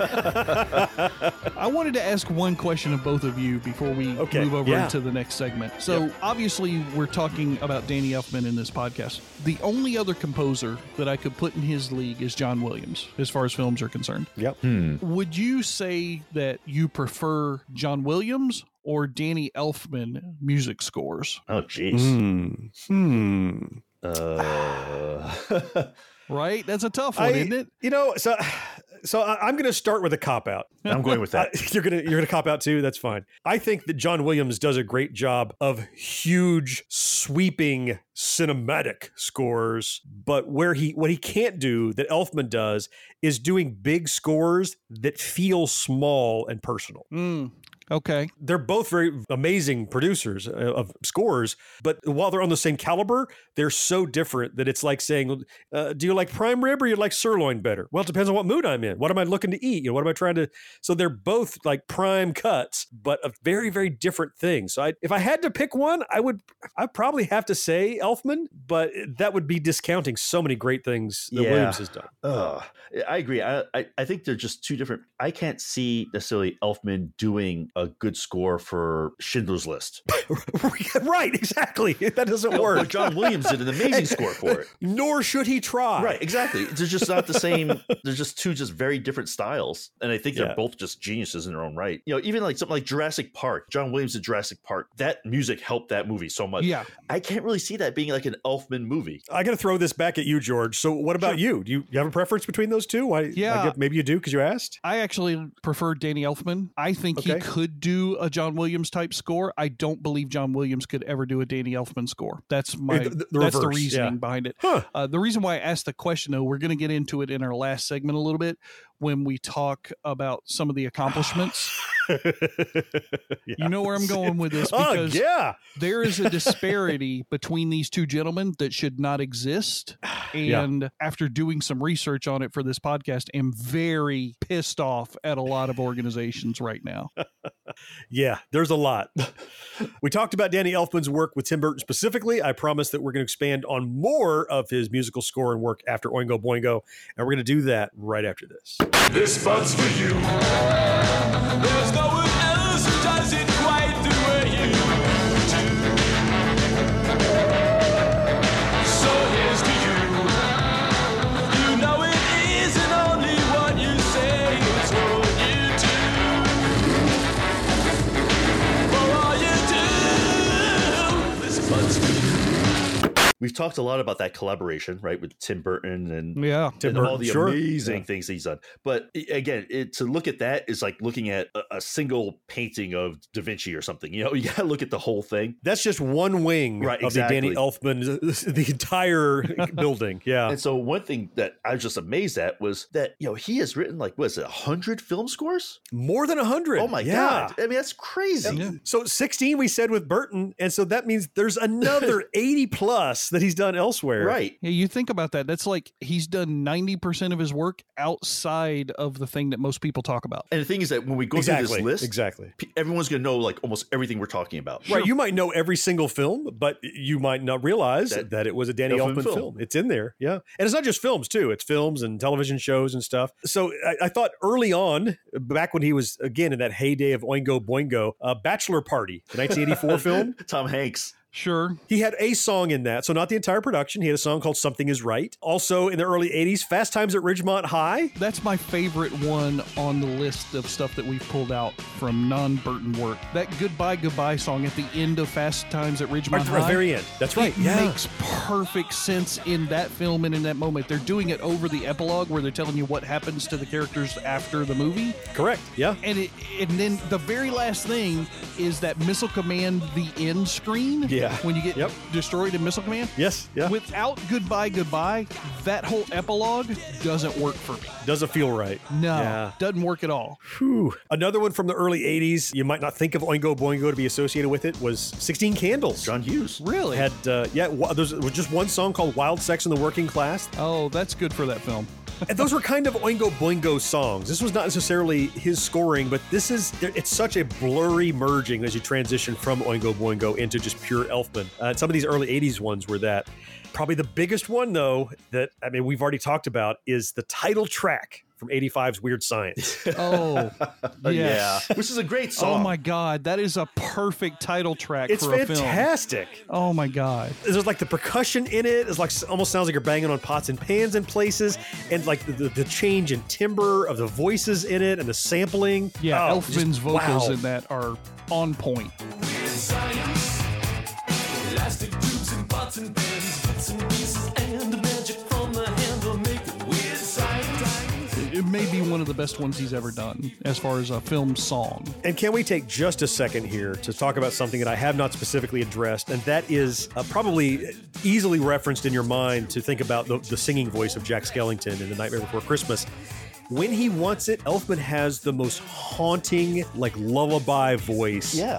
I wanted to ask one question of both of you before we okay. move over yeah. into the next segment. So yep. obviously we're talking about Danny Elfman in this podcast. The only other composer that I could put in his league is John Williams, as far as films are concerned. Yep. Hmm. Would you say that you prefer John Williams or Danny Elfman music scores? Oh, jeez. Hmm. Hmm. Uh, right? That's a tough one, I, isn't it? You know, so so I, I'm going to start with a cop out. I'm going with that. Uh, you're gonna you're gonna cop out too. That's fine. I think that John Williams does a great job of huge, sweeping, cinematic scores. But where he what he can't do that Elfman does is doing big scores that feel small and personal. Mm. Okay. They're both very amazing producers of scores, but while they're on the same caliber, they're so different that it's like saying, uh, do you like prime rib or you like sirloin better? Well, it depends on what mood I'm in. What am I looking to eat? You know, what am I trying to... So they're both like prime cuts, but of very, very different things. So I, if I had to pick one, I would I'd probably have to say Elfman, but that would be discounting so many great things that yeah. Williams has done. Uh, I agree. I, I I think they're just two different... I can't see necessarily Elfman doing a good score for Schindler's List. Right, exactly. That doesn't No, work. but John Williams did an amazing score for it. Nor should he try. Right, exactly. They're just not the same. They're just two just very different styles. And I think they're Yeah. both just geniuses in their own right. You know, even like something like Jurassic Park, John Williams did Jurassic Park. That music helped that movie so much. Yeah. I can't really see that being like an Elfman movie. I got to throw this back at you, George. So, what about you? Do you, you have a preference between those two? Why? Yeah. I guess maybe you do because you asked. I actually prefer Danny Elfman. I think he Okay. could do a John Williams type score. I don't believe John Williams could ever do a Danny Elfman score. That's my The- the that's the reverse, reasoning yeah. behind it. Huh. Uh, the reason why I asked the question, though, we're going to get into it in our last segment a little bit when we talk about some of the accomplishments. You know where I'm going with this, Oh, because yeah. there is a disparity between these two gentlemen that should not exist. Yeah. And after doing some research on it for this podcast, am very pissed off at a lot of organizations right now. Yeah, there's a lot. We talked about Danny Elfman's work with Tim Burton specifically. I promise that we're going to expand on more of his musical score and work after Oingo Boingo, and we're going to do that right after this. This spot's for you. There's no one else who does it quite the way you do. So here's to you. You know it isn't only what you say, it's what you do. For all you do, this spot's for you. We've talked a lot about that collaboration, right, with Tim Burton and, Yeah. Tim and all Burton, the sure. amazing Yeah. things he's done. But i- again, it, to look at that is like looking at a, a single painting of Da Vinci or something. You know, you got to look at the whole thing. That's just one wing Right, of the Danny exactly. Elfman, the entire building. Yeah. And so one thing that I was just amazed at was that, you know, he has written like, what is it, one hundred film scores? More than one hundred. Oh my Yeah. God. I mean, that's crazy. Yeah. So sixteen we said with Burton, and so that means there's another eighty plus that he's done elsewhere. Right. Yeah, you think about that. That's like he's done ninety percent of his work outside of the thing that most people talk about. And the thing is that when we go Exactly. through this list, Exactly. pe- everyone's going to know like almost everything we're talking about. Right, you might know every single film, but you might not realize that, That- it was a Danny Elfman Elfman film. film. It's in there, yeah. And it's not just films, too. It's films and television shows and stuff. So I, I thought early on, back when he was, again, in that heyday of Oingo Boingo, uh, Bachelor Party, the nineteen eighty-four film, Tom Hanks. Sure. he had a song in that. So not the entire production. He had a song called Something Is Right. Also in the early eighties, Fast Times at Ridgemont High. That's my favorite one on the list of stuff that we've pulled out from non-Burton work. That Goodbye Goodbye song at the end of Fast Times at Ridgemont Right at the High. very end. That's right. It Yeah. makes perfect sense in that film and in that moment. They're doing it over the epilogue where they're telling you what happens to the characters after the movie. Correct. Yeah. And it, and then the very last thing is that Missile Command the end screen. Yeah. When you get Yep. destroyed in Missile Command. Yes. Yeah. Without Goodbye Goodbye, that whole epilogue doesn't work for me. Doesn't feel right. No, Yeah. doesn't work at all. Whew. Another one from the early eighties, you might not think of Oingo Boingo to be associated with it, was sixteen Candles. John Hughes. Really? Had, uh, yeah, wa- there's was just one song called Wild Sex in the Working Class. Oh, that's good for that film. And those were kind of Oingo Boingo songs. This was not necessarily his scoring, but this is, it's such a blurry merging as you transition from Oingo Boingo into just pure Elfman. Uh, and some of these early eighties ones were that. Probably the biggest one, though, that, I mean, we've already talked about is the title track from eighty-five's Weird Science. Oh, yes. Yeah. Which is a great Oh song. my God, that is a perfect title track It's for a film. fantastic. Oh my God. There's like the percussion in it. It's like almost sounds like you're banging on pots and pans in places, and like the, the, the change in timbre of the voices in it and the sampling. Yeah, Oh, Elfman's just- vocals wow. in that are on point. Science, elastic tubes and pots and pans, bits and pieces, and magic from the handle make weird science. It may be one of the best ones he's ever done as far as a film song. And can we take just a second here to talk about something that I have not specifically addressed, and that is uh, probably easily referenced in your mind to think about the, the singing voice of Jack Skellington in The Nightmare Before Christmas. When he wants it, Elfman has the most haunting, like lullaby voice Yeah.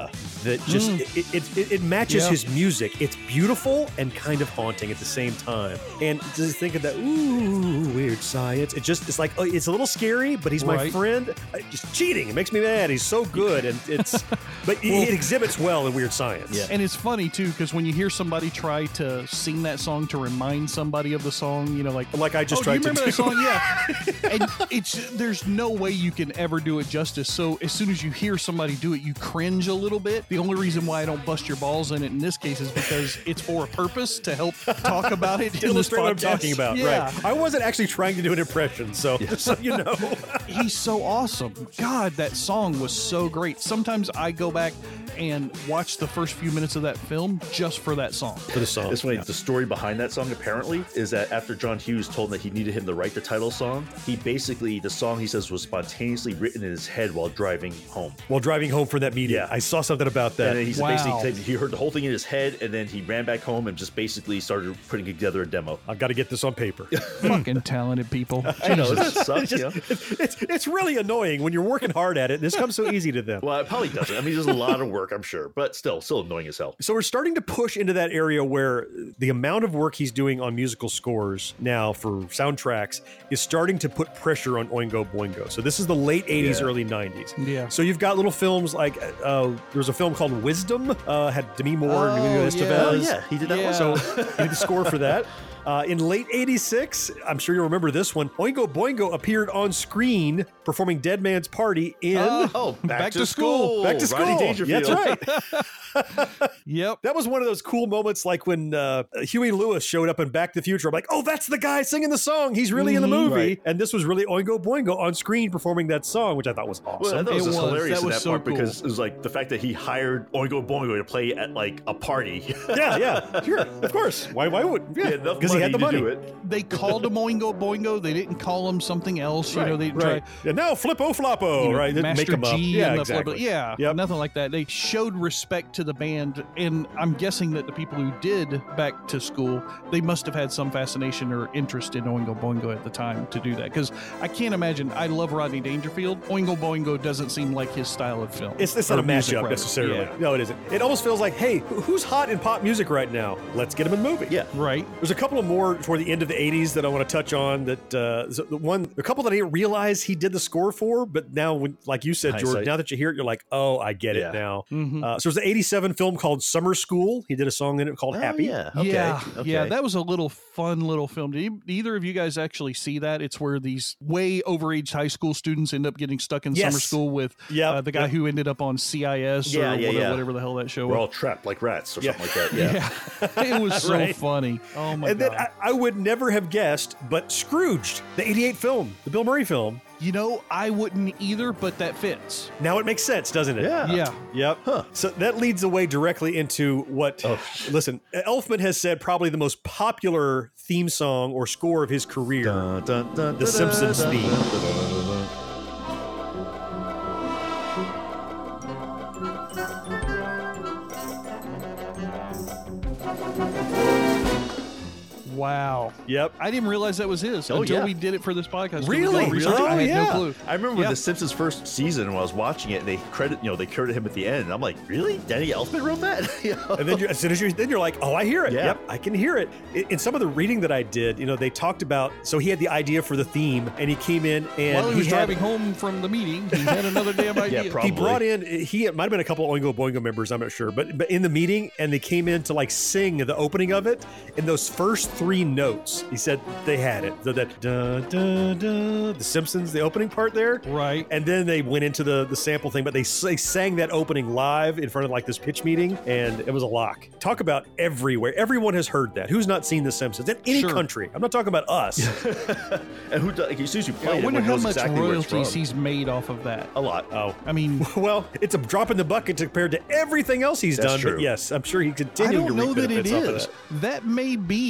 that just Mm. it, it, it, it matches Yeah. his music. It's beautiful and kind of haunting at the same time. And just think of that, ooh, weird science. It just it's like oh, it's a little scary, but he's my Right. friend. Uh, Just cheating. It makes me mad. He's so good, and it's but it, it exhibits well in Weird Science. Yeah. And it's funny too because when you hear somebody try to sing that song to remind somebody of the song, you know, like Like I just oh, tried do you to remember do. that song? Yeah, and it's there's no way you can ever do it justice. So as soon as you hear somebody do it, you cringe a little bit. The only reason why I don't bust your balls in it in this case is because it's for a purpose to help talk about it. To in this illustrate what I'm podcast. talking about, Yeah. right? I wasn't actually trying to do an impression, so so you know. He's so awesome. God, that song was so great. Sometimes I go back and watch the first few minutes of that film just for that song. For the song. It's funny. The story behind that song apparently is that after John Hughes told him that he needed him to write the title song, he basically the song he says was spontaneously written in his head while driving home. While driving home from that meeting, Yeah. I saw something about that. And then he Wow. basically said he heard the whole thing in his head, and then he ran back home and just basically started putting together a demo. I've got to get this on paper. Fucking talented people. I know that It's, sucks. just- you know? it's it's really annoying when you're working hard at it. This comes so easy to them. Well, it probably doesn't. I mean, there's a lot of work, I'm sure, but still, still annoying as hell. So we're starting to push into that area where the amount of work he's doing on musical scores now for soundtracks is starting to put pressure on Oingo Boingo. So this is the late eighties, Yeah. early nineties. Yeah. So you've got little films like uh, there was a film called Wisdom, uh, had Demi Moore and Emilio Oh, Estevez. yeah. Oh, yeah, he did that Yeah. one. So he did the score for that. Uh, in late eighty-six, I'm sure you'll remember this one, Oingo Boingo appeared on screen performing Dead Man's Party in... Uh, Oh, back, Back to, to school. school. Back to Rodney School. Dangerfield. That's right. Yep. That was one of those cool moments like when uh, Huey Lewis showed up in Back to the Future. I'm like, oh, that's the guy singing the song. He's really in the movie. Right. And this was really Oingo Boingo on screen performing that song, which I thought was awesome. Well, I thought it was, It just was. hilarious That in was that so part cool. because it was like the fact that he hired Oingo Boingo to play at like a party. yeah, yeah, sure, of course. Why? Why would? He Yeah, had enough because he had the money money. to do it. They called him Oingo Boingo. They didn't call him something else. You Right, know, they right. try. And now Flippo Floppo, you know, right? They Master make him up. G Yeah, and the exactly. Flippo- yeah, Yep. nothing like that. They showed respect to the band, and I'm guessing that the people who did Back to School, they must have had some fascination or interest in Oingo Boingo at the time to do that. Because I can't imagine. I love Rodney Dangerfield. Oingo Boingo doesn't seem like his style of film. It's, it's not Or a music, mashup rather. necessarily. Yeah. No, it isn't. It almost feels like, hey, who- who's hot in pop music right now? Let's get him in a movie. Yeah. Right. There's a couple of more toward the end of the eighties that I want to touch on. That uh, so the one, a couple that I didn't realize he did the score for, but now, when, like you said, George, Hindsight. now that you hear it, you're like, oh, I get Yeah. it now. Mhm. Uh, so there's an eighty-seven film called Summer School. He did a song in it called Oh, Happy. yeah. Okay. Yeah, okay. yeah, that was a little fun little film. Did e- either of you guys actually see that? It's where these way overaged high school students end up getting stuck in Yes. summer school with Yep, uh, the guy yep. who ended up on C I S Yeah, or yeah, whatever, yeah. whatever the hell that show We're was. all trapped like rats or Yeah. something like that. Yeah. Yeah, it was so Right. funny. Oh my And god! then I, I would never have guessed, but Scrooged, the eighty-eight film, the Bill Murray film. you know, I wouldn't either, but that fits. Now it makes sense, doesn't it? Yeah. Yeah, Yep. Huh. So that leads the way directly into what. Oh. Listen, Elfman has said probably the most popular theme song or score of his career. Dun, dun, dun, The dun, Simpsons dun, theme. dun, dun, dun, dun, dun. wow. Yep. I didn't realize that was his Oh, until yeah. we did it for this podcast. Until we Really? did research. Oh, I had yeah. no clue. I remember Yeah. with The Simpsons first season when I was watching it, they credit, you know, they credited him at the end, and I'm like, really? Danny Elfman wrote that? You know? And then you, as soon as you, then you're like, oh, I hear it. Yeah. Yep, I can hear it. In, in some of the reading that I did, you know, they talked about. So he had the idea for the theme, and he came in and While he was had- driving home from the meeting, he had another damn idea. Yeah, probably. He brought in. He it might have been a couple of Oingo Boingo members. I'm not sure, but but in the meeting, and they came in to like sing the opening of it. In those first three notes, he said they had it. So that da da da, the Simpsons, the opening part there, Right. and then they went into the the sample thing. But they they sang that opening live in front of like this pitch meeting, and it was a lock. Talk about everywhere. Everyone has heard that. Who's not seen the Simpsons in any Sure. country? I'm not talking about us. And who does, like, as soon as you Yeah, play I it, wonder everyone how knows much exactly where it's royalties from. he's made off of that. A lot. Oh. I mean, Well, it's a drop in the bucket compared to everything else he's That's done. But true. yes, I'm sure he I continued don't to know reap that it benefits off of is. that. That may be his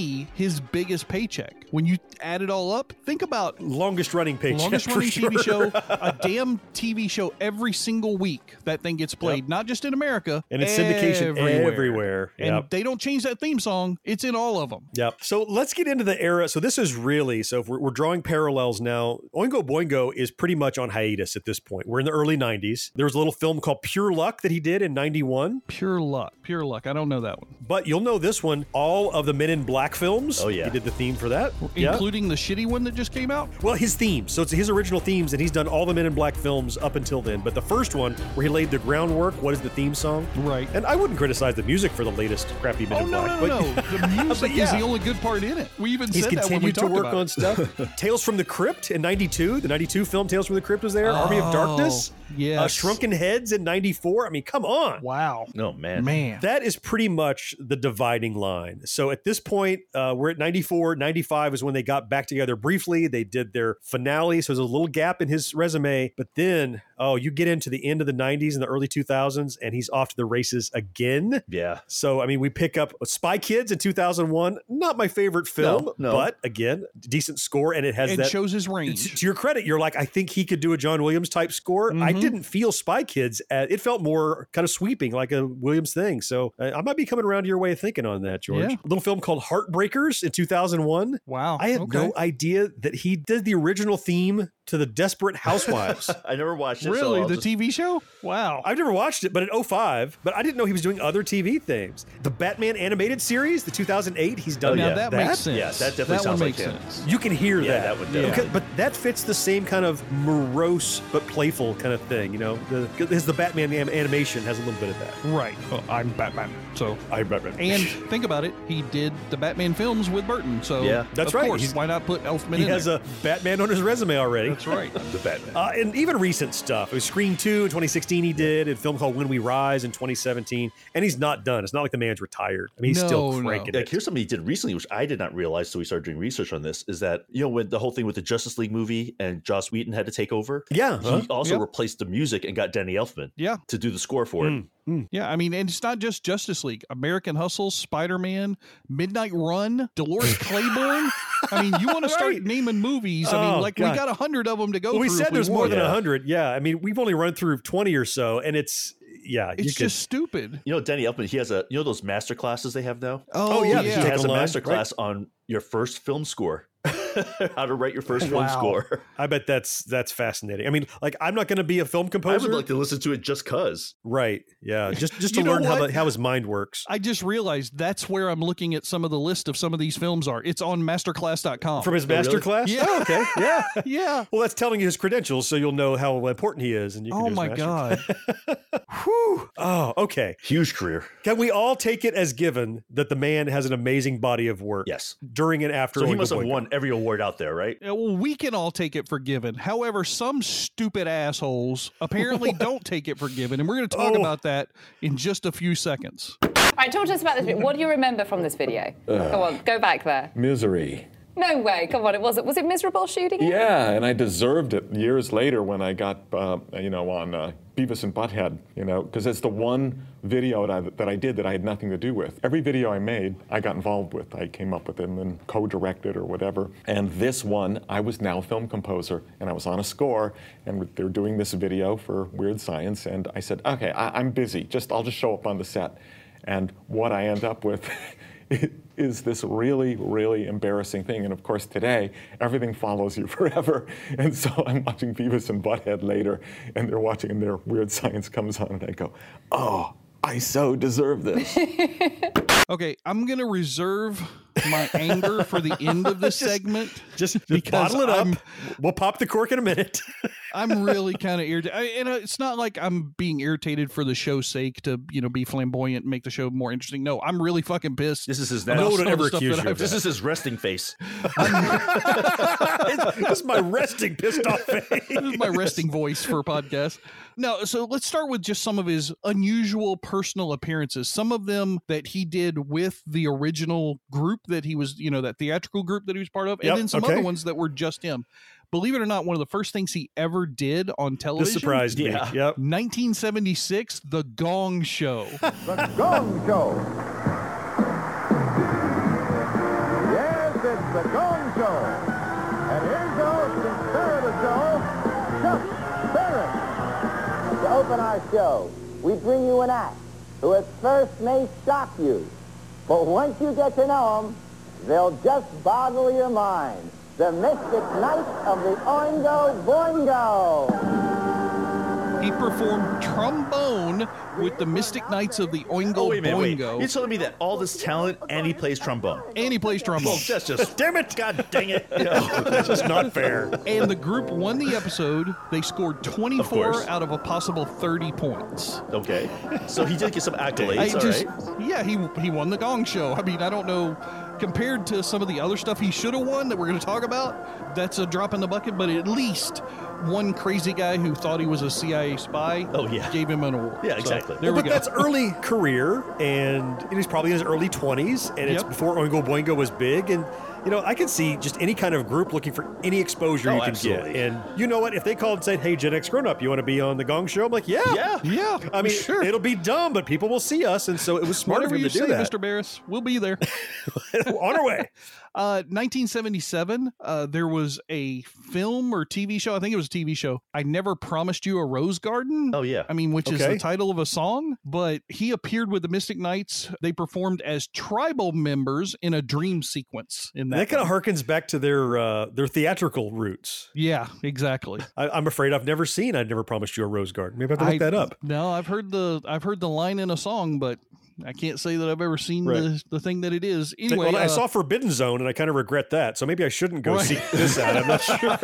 his biggest paycheck. When you add it all up, think about longest running paycheck. longest for running sure. T V show, a damn T V show every single week. That thing gets played, Yep. not just in America, And it's syndication everywhere. everywhere. And Yep. they don't change that theme song. It's in all of them. Yep. So let's get into the era. So this is really, so if we're, we're drawing parallels now, Oingo Boingo is pretty much on hiatus at this point. We're in the early nineties. There was a little film called Pure Luck that he did in ninety-one. Pure luck. Pure luck. I don't know that one. But you'll know this one, all of the Men in Black films. Oh, yeah. He did the theme for that. Yeah. Including the shitty one that just came out? Well, his themes. So it's his original themes, and he's done all the Men in Black films up until then. But the first one, where he laid the groundwork, what is the theme song? Right. And I wouldn't criticize the music for the latest crappy Men Oh, in no, Black. no, but- no, no. The music But is yeah. the only good part in it. We even He's said that when we continued to talked work about on it. stuff. Tales from the Crypt in ninety-two. The ninety-two film Tales from the Crypt was there. Army of Oh, Darkness. yes. Uh, Shrunken Heads in ninety-four. I mean, come on. Wow. No, man. Man. That is pretty much the dividing line. So at this point, uh, we're at ninety-four. ninety-five is when they got back together briefly. They did their finale. So there's a little gap in his resume. But then, oh, you get into the end of the nineties and the early two thousands, and he's off to the races again. Yeah. So, I mean, we pick up Spy Kids in two thousand one. Not my favorite film, No, no. but again, decent score, and it has It that. shows his to, range. to your credit, you're like, I think he could do a John Williams type score. I Mhm. didn't feel Spy Kids. At, it felt more kind of sweeping, like a Williams thing. So uh, I might be coming around to your way of thinking on that, George. Yeah. A little film called Heartbreakers in two thousand one. Wow. I had okay. no idea that he did the original theme to the Desperate Housewives. I never watched it. so Really? I'll The just- T V show? Wow. I've never watched it, but in oh five, but I didn't know he was doing other T V things. The Batman animated series, the two thousand eight, he's done now yeah. that, that? makes sense. Yeah, that definitely that sounds one like makes him. sense. You can hear Yeah, that. that would definitely- Because- but that fits the same kind of morose but playful kind of thing, you know. The his the Batman am- animation has a little bit of that. Right. Well, I'm Batman. So I Batman. and think about it, he did the Batman films with Burton. So Yeah, that's of right. Course, He's- why not put Elfman he in has there? a Batman on his resume already. That's right. The Batman. Uh, and even recent stuff. It was Scream two in twenty sixteen he did, a film called When We Rise in twenty seventeen, and he's not done. It's not like the man's retired. I mean, he's No, still no. cranking Like, it. here's something he did recently, which I did not realize. So we started doing research on this. Is that you know when the whole thing with the Justice League movie and Joss Whedon had to take over? Yeah. He huh? also Yep. replaced the music and got Danny Elfman Yeah. to do the score for it. Mm. Yeah, I mean, and it's not just Justice League. American Hustle, Spider-Man, Midnight Run, Dolores Claiborne. I mean, you want to start Right. naming movies. I Oh, mean, like God. we got a hundred of them to go Well, we through. said if there's more want. than a Yeah. hundred. Yeah. I mean, we've only run through twenty or so, and it's, yeah. It's you could- just stupid. You know, Danny Elfman, he has a you know those master classes they have now. Oh, yeah, he you take has a a line, master right? class on your first film score. How to write your first film Wow. score. I bet that's that's fascinating. I mean, like, I'm not going to be a film I composer. would like to listen to it just cause. Right. Yeah. Just just to You know learn how what? the, how his mind works. I just realized that's where I'm looking at some of the list of some of these films are. It's on masterclass dot com. From his Oh, really? master class? Yeah. Oh, okay. Yeah. yeah. Well, that's telling you his credentials, so you'll know how important he is. And you can Oh do his my master. God. Whew. Oh, okay. Huge career. Can we all take it as given that the man has an amazing body of work? Yes. During and after. So he Oingo must have Boingo? won every award out there, right? Yeah, well, we can all take it for given. However, some stupid assholes apparently don't take it for given, and we're going to talk Oh. about that in just a few seconds. All right, talk to us about this video. What do you remember from this video? Go on, go back there. Misery. No way. Come on, it was it. Was it miserable shooting it? Yeah, and I deserved it years later when I got, uh, you know, on uh, Beavis and Butthead, you know, because it's the one video that I, that I did that I had nothing to do with. Every video I made, I got involved with. I came up with them and co-directed or whatever. And this one, I was now a film composer, and I was on a score, and they were doing this video for Weird Science, and I said, okay, I, I'm busy. Just I'll just show up on the set. And what I end up with is this really, really embarrassing thing. And of course, today, everything follows you forever. And so I'm watching Beavis and Butthead later, and they're watching, and their Weird Science comes on, and I go, oh, I so deserve this. Okay, I'm going to reserve my anger for the end of this Just- segment. Just, just Because bottle it up. I'm- We'll pop the cork in a minute. I'm really kind of irritated. And uh, it's not like I'm being irritated for the show's sake to, you know, be flamboyant and make the show more interesting. No, I'm really fucking pissed. This is his No now. one would some of ever the stuff accuse that you I've of This that. is his resting face. This is my resting pissed off face. This is my resting voice for a podcast. No, so let's start with just some of his unusual personal appearances. Some of them that he did with the original group that he was, you know, that theatrical group that he was part of, and Yep, then some okay. other ones that were just him. Believe it or not, one of the first things he ever did on television. This surprised me. Yeah. Yep. nineteen seventy-six, The Gong Show. The Gong Show. Yeah, The Gong Show. And here's your host and star of the show, Chuck Barrett. To open our show, we bring you an act who at first may shock you, but once you get to know them, they'll just boggle your mind. The Mystic Knights of the Oingo Boingo. He performed trombone with the Mystic Knights of the Oingo Oh, wait a minute, wait. Boingo. You're telling me that all this talent and he plays trombone? And he plays trombone. Well, that's just, Damn it! God dang it. That's just not fair. And the group won the episode. They scored twenty-four course. out of a possible thirty points. Okay. So he did get some accolades, I all just, right. Yeah, he he won the Gong Show. I mean, I don't know, compared to some of the other stuff he should have won that we're going to talk about, that's a drop in the bucket, but at least one crazy guy who thought he was a C I A spy Oh, yeah. gave him an award. Yeah, So, exactly. there Well, we but go. that's early career, and he's probably in his early twenties, and it's Yep. before Oingo Boingo was big. And, you know, I can see just any kind of group looking for any exposure Oh, you can absolutely. get. And you know what? If they called and said, hey, Gen X Grown Up, you want to be on the Gong Show? I'm like, yeah. Yeah. Yeah, I mean, sure. it'll be dumb, but people will see us. And so it was smart of Whatever him you to do say, that. Mister Barris, we'll be there. On our way. Uh, nineteen seventy-seven, uh, there was a film or T V show. I think it was a T V show. I Never Promised You a Rose Garden. Oh, yeah. I mean, which is Okay. the title of a song, but he appeared with the Mystic Knights. They performed as tribal members in a dream sequence in that. That kind of one. harkens back to their uh, their theatrical roots. Yeah, exactly. I, I'm afraid I've never seen I'd Never Promised You a Rose Garden. Maybe I have to look I- that up. No, I've heard the I've heard the line in a song, but I can't say that I've ever seen Right. the, the thing that it is. Anyway, well, I uh, saw Forbidden Zone, and I kind of regret that. So maybe I shouldn't go Right. seek this out. I'm not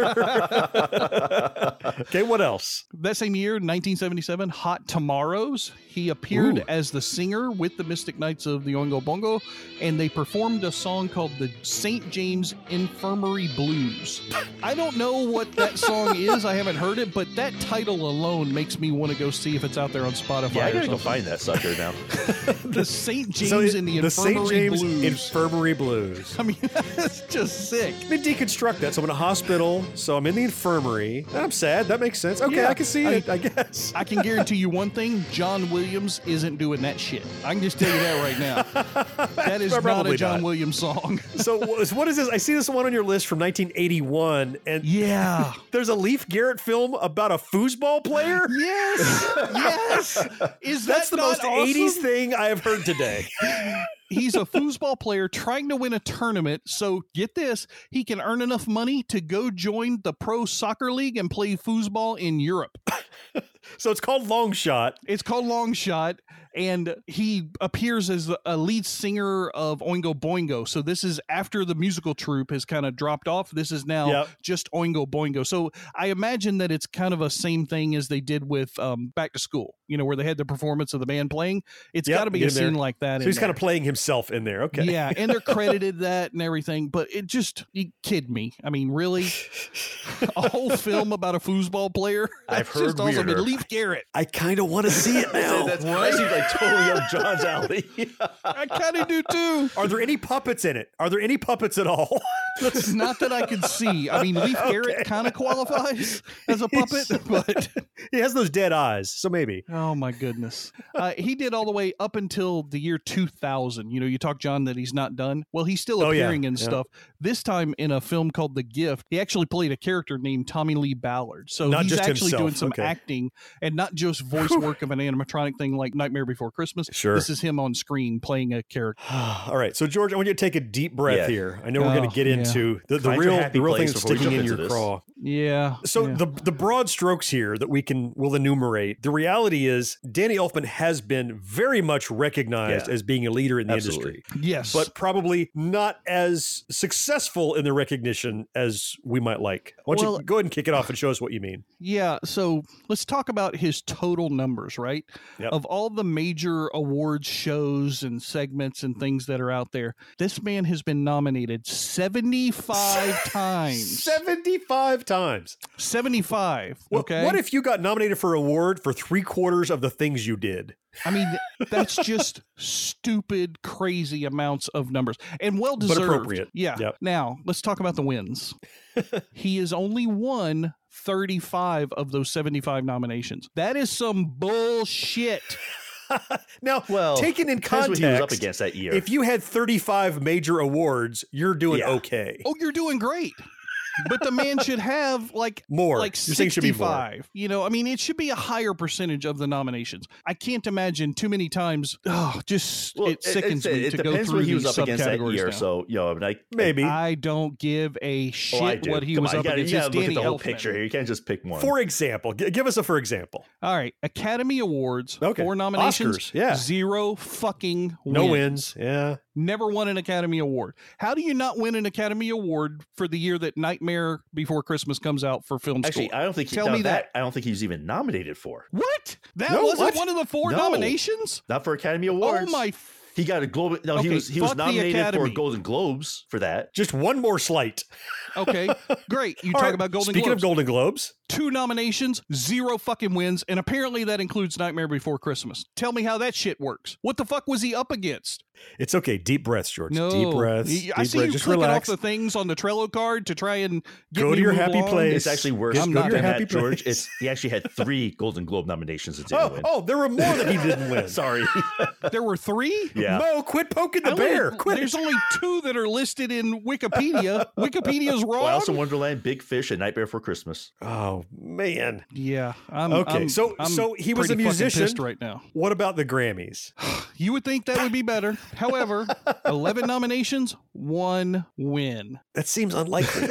sure. Okay, what else? that same year, nineteen seventy-seven, Hot Tomorrows, he appeared Ooh. as the singer with the Mystic Knights of the Oingo Boingo, and they performed a song called the Saint James Infirmary Blues. I don't know what that song is. I haven't heard it, but that title alone makes me want to go see if it's out there on Spotify. Yeah, I or gotta go something. find that sucker now. The Saint James So it- and the the Infirmary Saint James Blues. Infirmary Blues. I mean, that's just sick. Let me deconstruct that. So I'm in a hospital. So I'm in the infirmary. I'm sad. That makes sense. Okay, Yeah, I can see I- it. I guess. I can guarantee you one thing: John Williams isn't doing that shit. I can just tell you that right now. That is not Probably a John not. Williams song. So what what is this? I see this one on your list from nineteen eighty-one, and Yeah. there's a Leif Garrett film about a foosball player. Yes. Yes. Is that That's the not most awesome? eighties thing I have heard today. He's a foosball player trying to win a tournament. So get this, he can earn enough money to go join the pro soccer league and play foosball in Europe. So it's called Long Shot. It's called Long Shot, and he appears as a lead singer of Oingo Boingo. So this is after the musical troupe has kind of dropped off. This is now Yep. just Oingo Boingo. So I imagine that it's kind of a same thing as they did with um, Back to School, you know, where they had the performance of the band playing. It's Yep, got to be get a in there. scene like that. So in he's kind of there. playing himself in there. Okay. Yeah, and they're credited that and everything, but it just, you kid me. I mean, really? A whole film about a foosball player? I've That's just heard awesome. weirder. And Leif Garrett. I kind of want to see it now. That's, that seems like totally up John's alley. I kind of do too. Are there any puppets in it? Are there any puppets at all? It's not that I can see. I mean, Leif Garrett kind of qualifies as a puppet, but He has those dead eyes, so maybe. oh my goodness. Uh, he did all the way up until the year two thousand. You know, you talk, John, that he's not done. Well, he's still Oh, yeah. appearing in Yeah. stuff. This time in a film called The Gift, he actually played a character named Tommy Lee Ballard. So Not he's just actually himself. doing some Okay. acting and not just voice work of an animatronic thing like Nightmare Before Christmas. Sure. This is him on screen playing a character. All right, so George, I want you to take a deep breath Yeah. here. I know we're going Oh, to get yeah. into the, the Find your real happy the real thing place that's before we sticking in jump your into this. craw. Yeah. So yeah. the the broad strokes here that we can will enumerate. The reality is Danny Elfman has been very much recognized Yeah. as being a leader in the Absolutely. industry, yes. but probably not as successful in the recognition as we might like. Why don't Well- you go ahead and kick it off and show us what you mean? Yeah, so let's talk about his total numbers, right? Yep. Of all the major awards shows and segments and things that are out there, this man has been nominated seventy-five times. seventy-five times. seventy-five, What- okay? What if you got nominated for an award for three quarters of the things you did? I mean, that's just stupid, crazy amounts of numbers and well deserved. appropriate. Yeah. Yep. Now, let's talk about the wins. He has only won thirty-five of those seventy-five nominations. That is some bullshit. Now, Well, taken in depends context, what he was up against that year. if you had thirty-five major awards, you're doing Yeah. okay. Oh, you're doing great. But the man should have like More. like You're saying it should be more. sixty-five. You know, I mean, it should be a higher percentage of the nominations. I can't imagine too many times. Oh, just Well, it sickens it, me it to go depends through what he was these up against that subcategories year. now. So, you know, like Maybe. I don't give a shit Oh, I do. what he Come was on, up you gotta, against. you It's gotta look at Danny the whole Elfman. picture here. You can't just pick one. For example, g- give us a for example. All right, Academy Awards, Okay. four nominations, Oscars, yeah. zero fucking wins. No wins. Yeah. Never won an Academy Award. How do you not win an Academy Award for the year that Nightmare Before Christmas comes out for film Actually, score? I don't think he, Tell no, me that. I don't think he's even nominated for. What? That No, wasn't what? one of the four No. nominations? Not for Academy Awards. Oh my! He got a globe. No, he Okay, was he was fuck the nominated for Academy. Golden Globes for that. Just one more slight. Okay, great. You All talk right, about Golden Speaking Globes. of Golden Globes, Two nominations, zero fucking wins, and apparently that includes Nightmare Before Christmas. Tell me how that shit works. What the fuck was he up against? it's okay. Deep breaths, George. No, Deep breaths. Y- Deep I see breaths. you Just clicking relax. off the things on the Trello card to try and get Go me to your move happy along. place. It's actually worse I'm Go not to your than happy that, George. place. It's he actually had three Golden Globe nominations that didn't Oh, win. oh, there were more that he didn't win. Sorry. There were three. Yeah. Mo, quit poking the I only- bear. Quit. There's only two that are listed in Wikipedia. Wikipedia's wrong. Well, Alice in Wonderland, Big Fish, and Nightmare Before Christmas. Oh man. Yeah. I'm, Okay, I'm- so I'm so he was a pretty fucking musician pissed right now. What about the Grammys? You would think that would be better. However, eleven nominations, one win. That seems unlikely.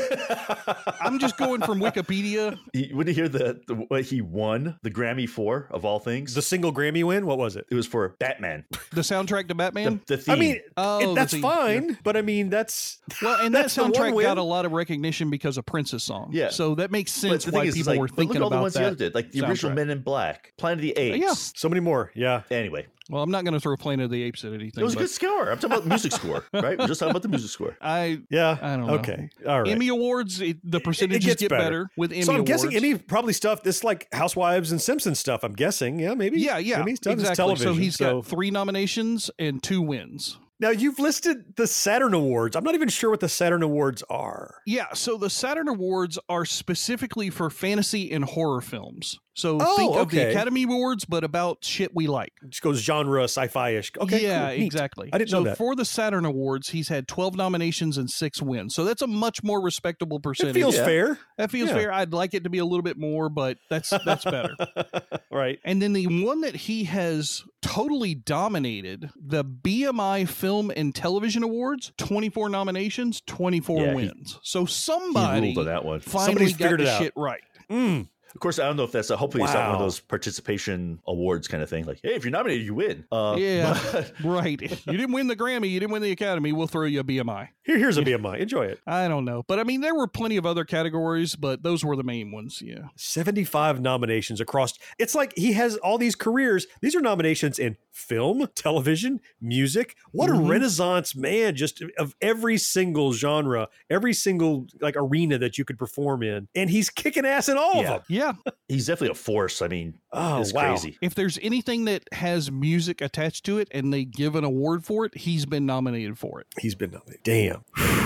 I'm just going from Wikipedia. He, when you hear the, the what he won the Grammy for of all things, the single Grammy win. What was it? it was for Batman. The soundtrack to Batman. The, the theme. I mean, Oh, it- the that's theme, fine, but I mean, that's Well, and that that's the one soundtrack win. got a lot of recognition because of Prince's song. Yeah. So that makes But sense the thing why is, people like, were but thinking look at all the about ones the that. other did, like the original soundtrack. Men in Black, Planet of the Apes. Yeah. so many more. Yeah. Anyway, Well, I'm not going to throw Planet of the Apes at anything. it was a but good score. I'm talking about the music score, right? We're just talking about the music score. I Yeah. I don't know. Okay. All right. Emmy Awards, it, the It- it percentages gets get better. with Emmy so I'm Awards. guessing Emmy probably stuff. This like Housewives and Simpsons stuff. I'm guessing. Yeah, maybe. Yeah, yeah, Emmy stuff is exactly. television. So he's so. got three nominations and two wins. Now you've listed the Saturn Awards. I'm not even sure what the Saturn Awards are. Yeah, so the Saturn Awards are specifically for fantasy and horror films. So Oh, think of the okay. Academy Awards, but about shit we like. It just goes genre sci-fi-ish. Okay. yeah, cool, neat. exactly. I didn't so know that. for the Saturn Awards, he's had twelve nominations and six wins. So that's a much more respectable It percentage. feels Yeah. fair. That feels Yeah. fair. I'd like it to be a little bit more, but that's that's better. Right. And then the one that he has totally dominated, the B M I Film and Television Awards, twenty-four nominations, twenty-four Yeah, he- wins. So He somebody ruled on that one. finally Somebody's got figured the it out. shit right. Mm. Of course, I don't know if that's a, hopefully it's not one of Wow. those participation awards kind of thing. Like, hey, if you're nominated, you win. Uh, Yeah, but- right. You didn't win the Grammy, you didn't win the Academy, we'll throw you a B M I. Here, here's a B M I. Enjoy it. I don't know. But I mean, there were plenty of other categories, but those were the main ones. Yeah. seventy-five nominations across. It's like he has all these careers. These are nominations in film, television, music. What Mhm. a renaissance man, just of every single genre, every single like arena that you could perform in. And he's kicking ass in all Yeah. of them. Yeah. he's definitely a force. I mean, Oh, it's wow. crazy. If there's anything that has music attached to it and they give an award for it, he's been nominated for it. He's been nominated. Damn.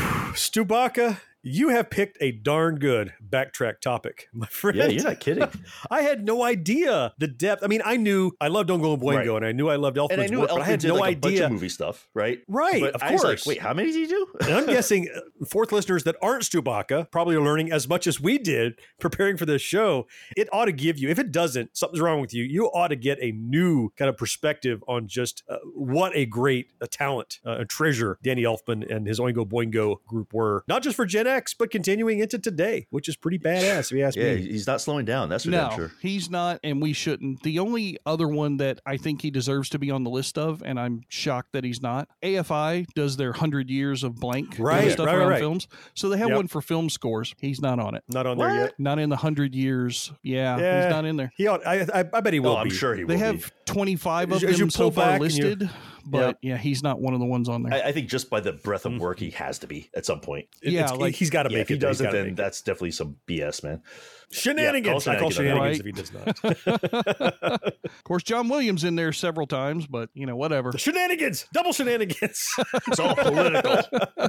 Stubaka, you have picked a darn good backtrack topic, my friend. Yeah, you're not kidding. I had no idea the depth. I mean, I knew I loved Oingo Boingo, Right. and I knew I loved Elfman's And I knew work, Elfman but I had did no like a bunch idea. of movie stuff, right? Right, But of I was like, course. wait, how many did he do? And I'm guessing uh, fourth listeners that aren't Stubaka probably are learning as much as we did preparing for this show. It ought to give you, if it doesn't, something's wrong with you. You ought to get a new kind of perspective on just uh, what a great uh, talent, uh, a treasure Danny Elfman and his Oingo Boingo group were, not just for Gen X, but continuing into today, which is pretty badass, if you ask Yeah, me. he's not slowing down. That's for No, damn sure. he's not, and we shouldn't. The only other one that I think he deserves to be on the list of, and I'm shocked that he's not, A F I does their one hundred years of blank kind of Right, stuff right, around right. films. So they have Yep. one for film scores. He's not on it. Not on there yet. Not in the one hundred years. Yeah, Yeah. he's not in there. He ought, I, I, I bet he will Oh, I'm be. sure he will They be. have twenty-five of As- as you them so pull far back and you- listed, but yeah, he's not one of the ones on there. I, I think just by the breadth of work, he has to be at some point. It- Yeah, it's- like- he's got to Yeah, make if he it. He's doesn't, gotta then make it. that's definitely some B S, man. Shenanigans. Yeah, I call call shenanigans shenanigans. if he does not. Of course, John Williams in there several times, but you know, whatever. The shenanigans, double shenanigans. It's all political.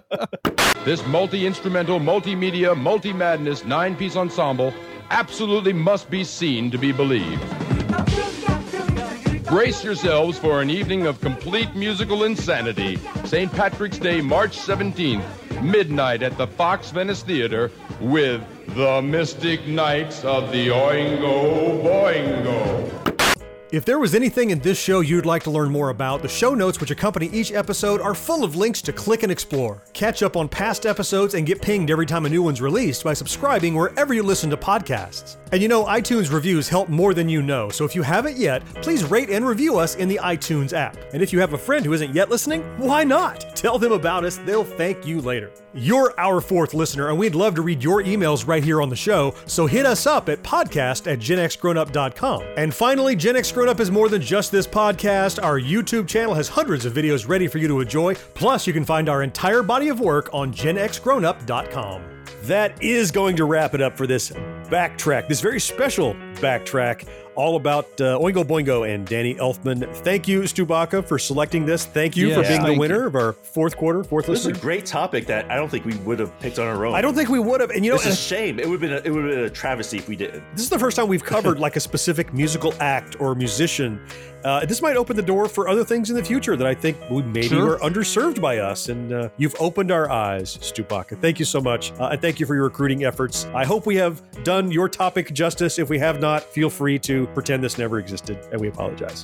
This multi-instrumental, multimedia, multi-madness nine-piece ensemble absolutely must be seen to be believed. Brace yourselves for an evening of complete musical insanity. Saint Patrick's Day, March seventeenth, midnight at the Fox Venice Theater with the Mystic Knights of the Oingo Boingo. If there was anything in this show you'd like to learn more about, the show notes which accompany each episode are full of links to click and explore. Catch up on past episodes and get pinged every time a new one's released by subscribing wherever you listen to podcasts. And you know, iTunes reviews help more than you know, so if you haven't yet, please rate and review us in the iTunes app. And if you have a friend who isn't yet listening, why not? Tell them about us, they'll thank you later. You're our fourth listener, and we'd love to read your emails right here on the show, so hit us up at podcast at gen x grown up dot com. And finally, Gen X Grown Up is more than just this podcast. Our YouTube channel has hundreds of videos ready for you to enjoy, plus you can find our entire body of work on gen x grown up dot com. That is going to wrap it up for this backtrack, this very special backtrack, all about uh, Oingo Boingo and Danny Elfman. Thank you, Stu Baca, for selecting this. Thank you Yes, for being the thank winner you. of our fourth quarter, fourth This is listener. a great topic that I don't think we would have picked on our own. I don't think we would have, and you know, it's a shame. It would have been a, it would have been a travesty if we didn't. This is the first time we've covered like a specific musical act or musician. Uh, this might open the door for other things in the future that I think we maybe Sure. were underserved by us. And uh, you've opened our eyes, Stu Baca. Thank you so much. Uh, and thank you for your recruiting efforts. I hope we have done your topic justice. If we have not, feel free to pretend this never existed, and we apologize.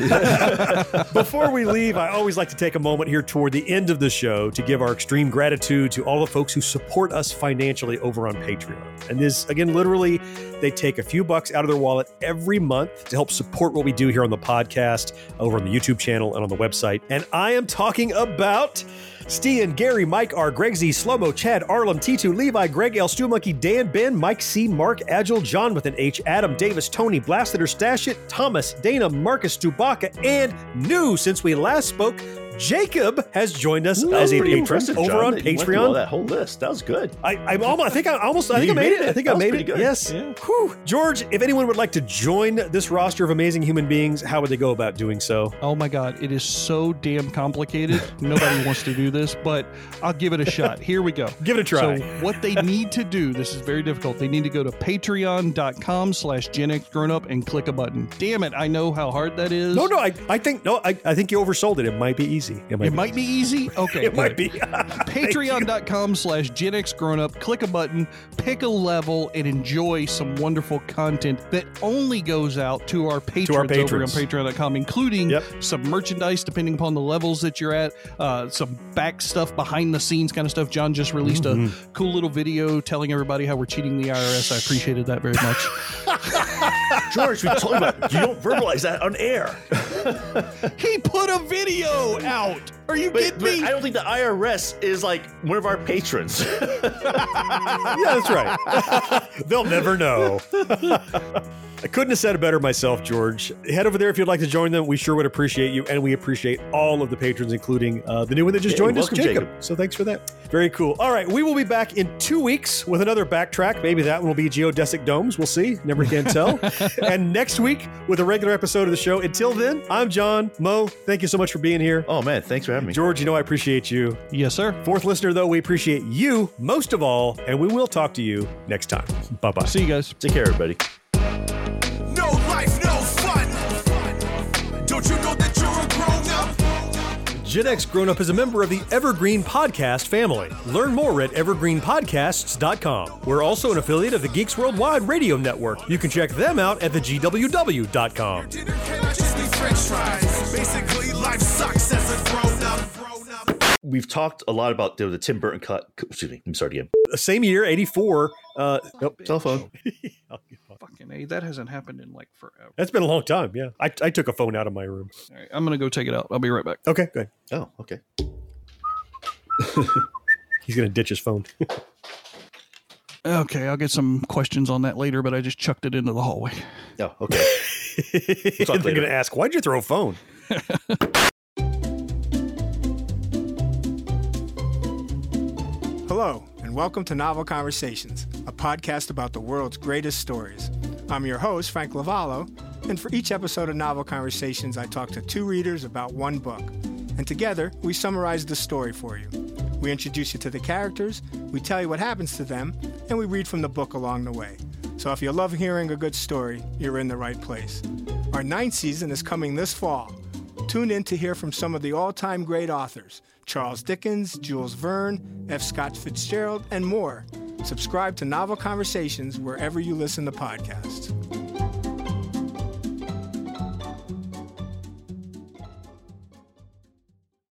Before we leave, I always like to take a moment here toward the end of the show to give our extreme gratitude to all the folks who support us financially over on Patreon. And this, again, literally, they take a few bucks out of their wallet every month to help support what we do here on the podcast, over on the YouTube channel and on the website. And I am talking about Stian, Gary, Mike R, Greg Z, Slow-Mo, Chad, Arlen, T two, Levi, Greg L, Stu Monkey, Dan, Ben, Mike C, Mark, Agile, John with an H, Adam, Davis, Tony, Blasted or Stash It, Thomas, Dana, Marcus, Stubaka, and new since we last spoke, Jacob has joined us Ooh, as a pretty patron impressive, over John, on that you went through all Patreon. that whole list. That was good. I, I'm almost, I think I almost, I think You I made, made it. it. I think That I was made pretty it. good. Yes. Yeah. Whew. George, if anyone would like to join this roster of amazing human beings, how would they go about doing so? Oh my God, it is so damn complicated. Nobody wants to do this, but I'll give it a shot. Here we go. Give it a try. So what they need to do, this is very difficult. They need to go to patreon.com slash Gen X Grown Up and click a button. Damn it, I know how hard that is. No, no, I, I think no, I, I think you oversold it. It might be easy. It might be easy. Okay, It might good. be. Patreon.com slash Gen X Grown Up. Click a button, pick a level, and enjoy some wonderful content that only goes out to our patrons, over on patrons. patreon dot com, including Yep. some merchandise depending upon the levels that you're at, uh, some back stuff, behind the scenes kind of stuff. John just released Mhm. a cool little video telling everybody how we're cheating the I R S. I appreciated that very much. George, we told you about it. You don't verbalize that on air. He put a video out. Are you But, kidding but me? I don't think the I R S is like one of our patrons. Yeah, that's right. They'll never know. I couldn't have said it better myself, George. Head over there if you'd like to join them. We sure would appreciate you, and we appreciate all of the patrons, including uh, the new one that just Hey, joined us, welcome, Jacob. Jacob. So thanks for that. Very cool. All right, we will be back in two weeks with another backtrack. Maybe that one will be geodesic domes. We'll see. Never can tell. And next week with a regular episode of the show. Until then, I'm John. Mo, thank you so much for being here. Oh, man. Thanks for having me. George, you know I appreciate you. Yes, sir. Fourth listener, though, we appreciate you most of all, and we will talk to you next time. Bye-bye. See you guys. Take care, everybody. No life, no fun. Don't you know that you're a grown up? Gen X Grown Up is a member of the Evergreen Podcast family. Learn more at evergreen podcasts dot com. We're also an affiliate of the Geeks Worldwide Radio Network. You can check them out at the G W W dot com. Dinner cannot just be french fries. Basically, life sucks as a grown up. We've talked a lot about the, the Tim Burton cut. Excuse me. I'm sorry again. Same year, eighty-four. Uh, oh, Cell phone. Fucking A, that hasn't happened in like forever. That's been a long time, yeah. I, I took a phone out of my room. All right, I'm going to go take it out. I'll be right back. Okay, good. Oh, okay. He's going to ditch his phone. Okay, I'll get some questions on that later, but I just chucked it into the hallway. Oh, okay. They're talk going later. to ask, why'd you throw a phone? Hello, and welcome to Novel Conversations, a podcast about the world's greatest stories. I'm your host, Frank Lavallo, and for each episode of Novel Conversations, I talk to two readers about one book. And together, we summarize the story for you. We introduce you to the characters, we tell you what happens to them, and we read from the book along the way. So if you love hearing a good story, you're in the right place. Our ninth season is coming this fall. Tune in to hear from some of the all-time great authors, Charles Dickens, Jules Verne, F. Scott Fitzgerald, and more. Subscribe to Novel Conversations wherever you listen to podcasts.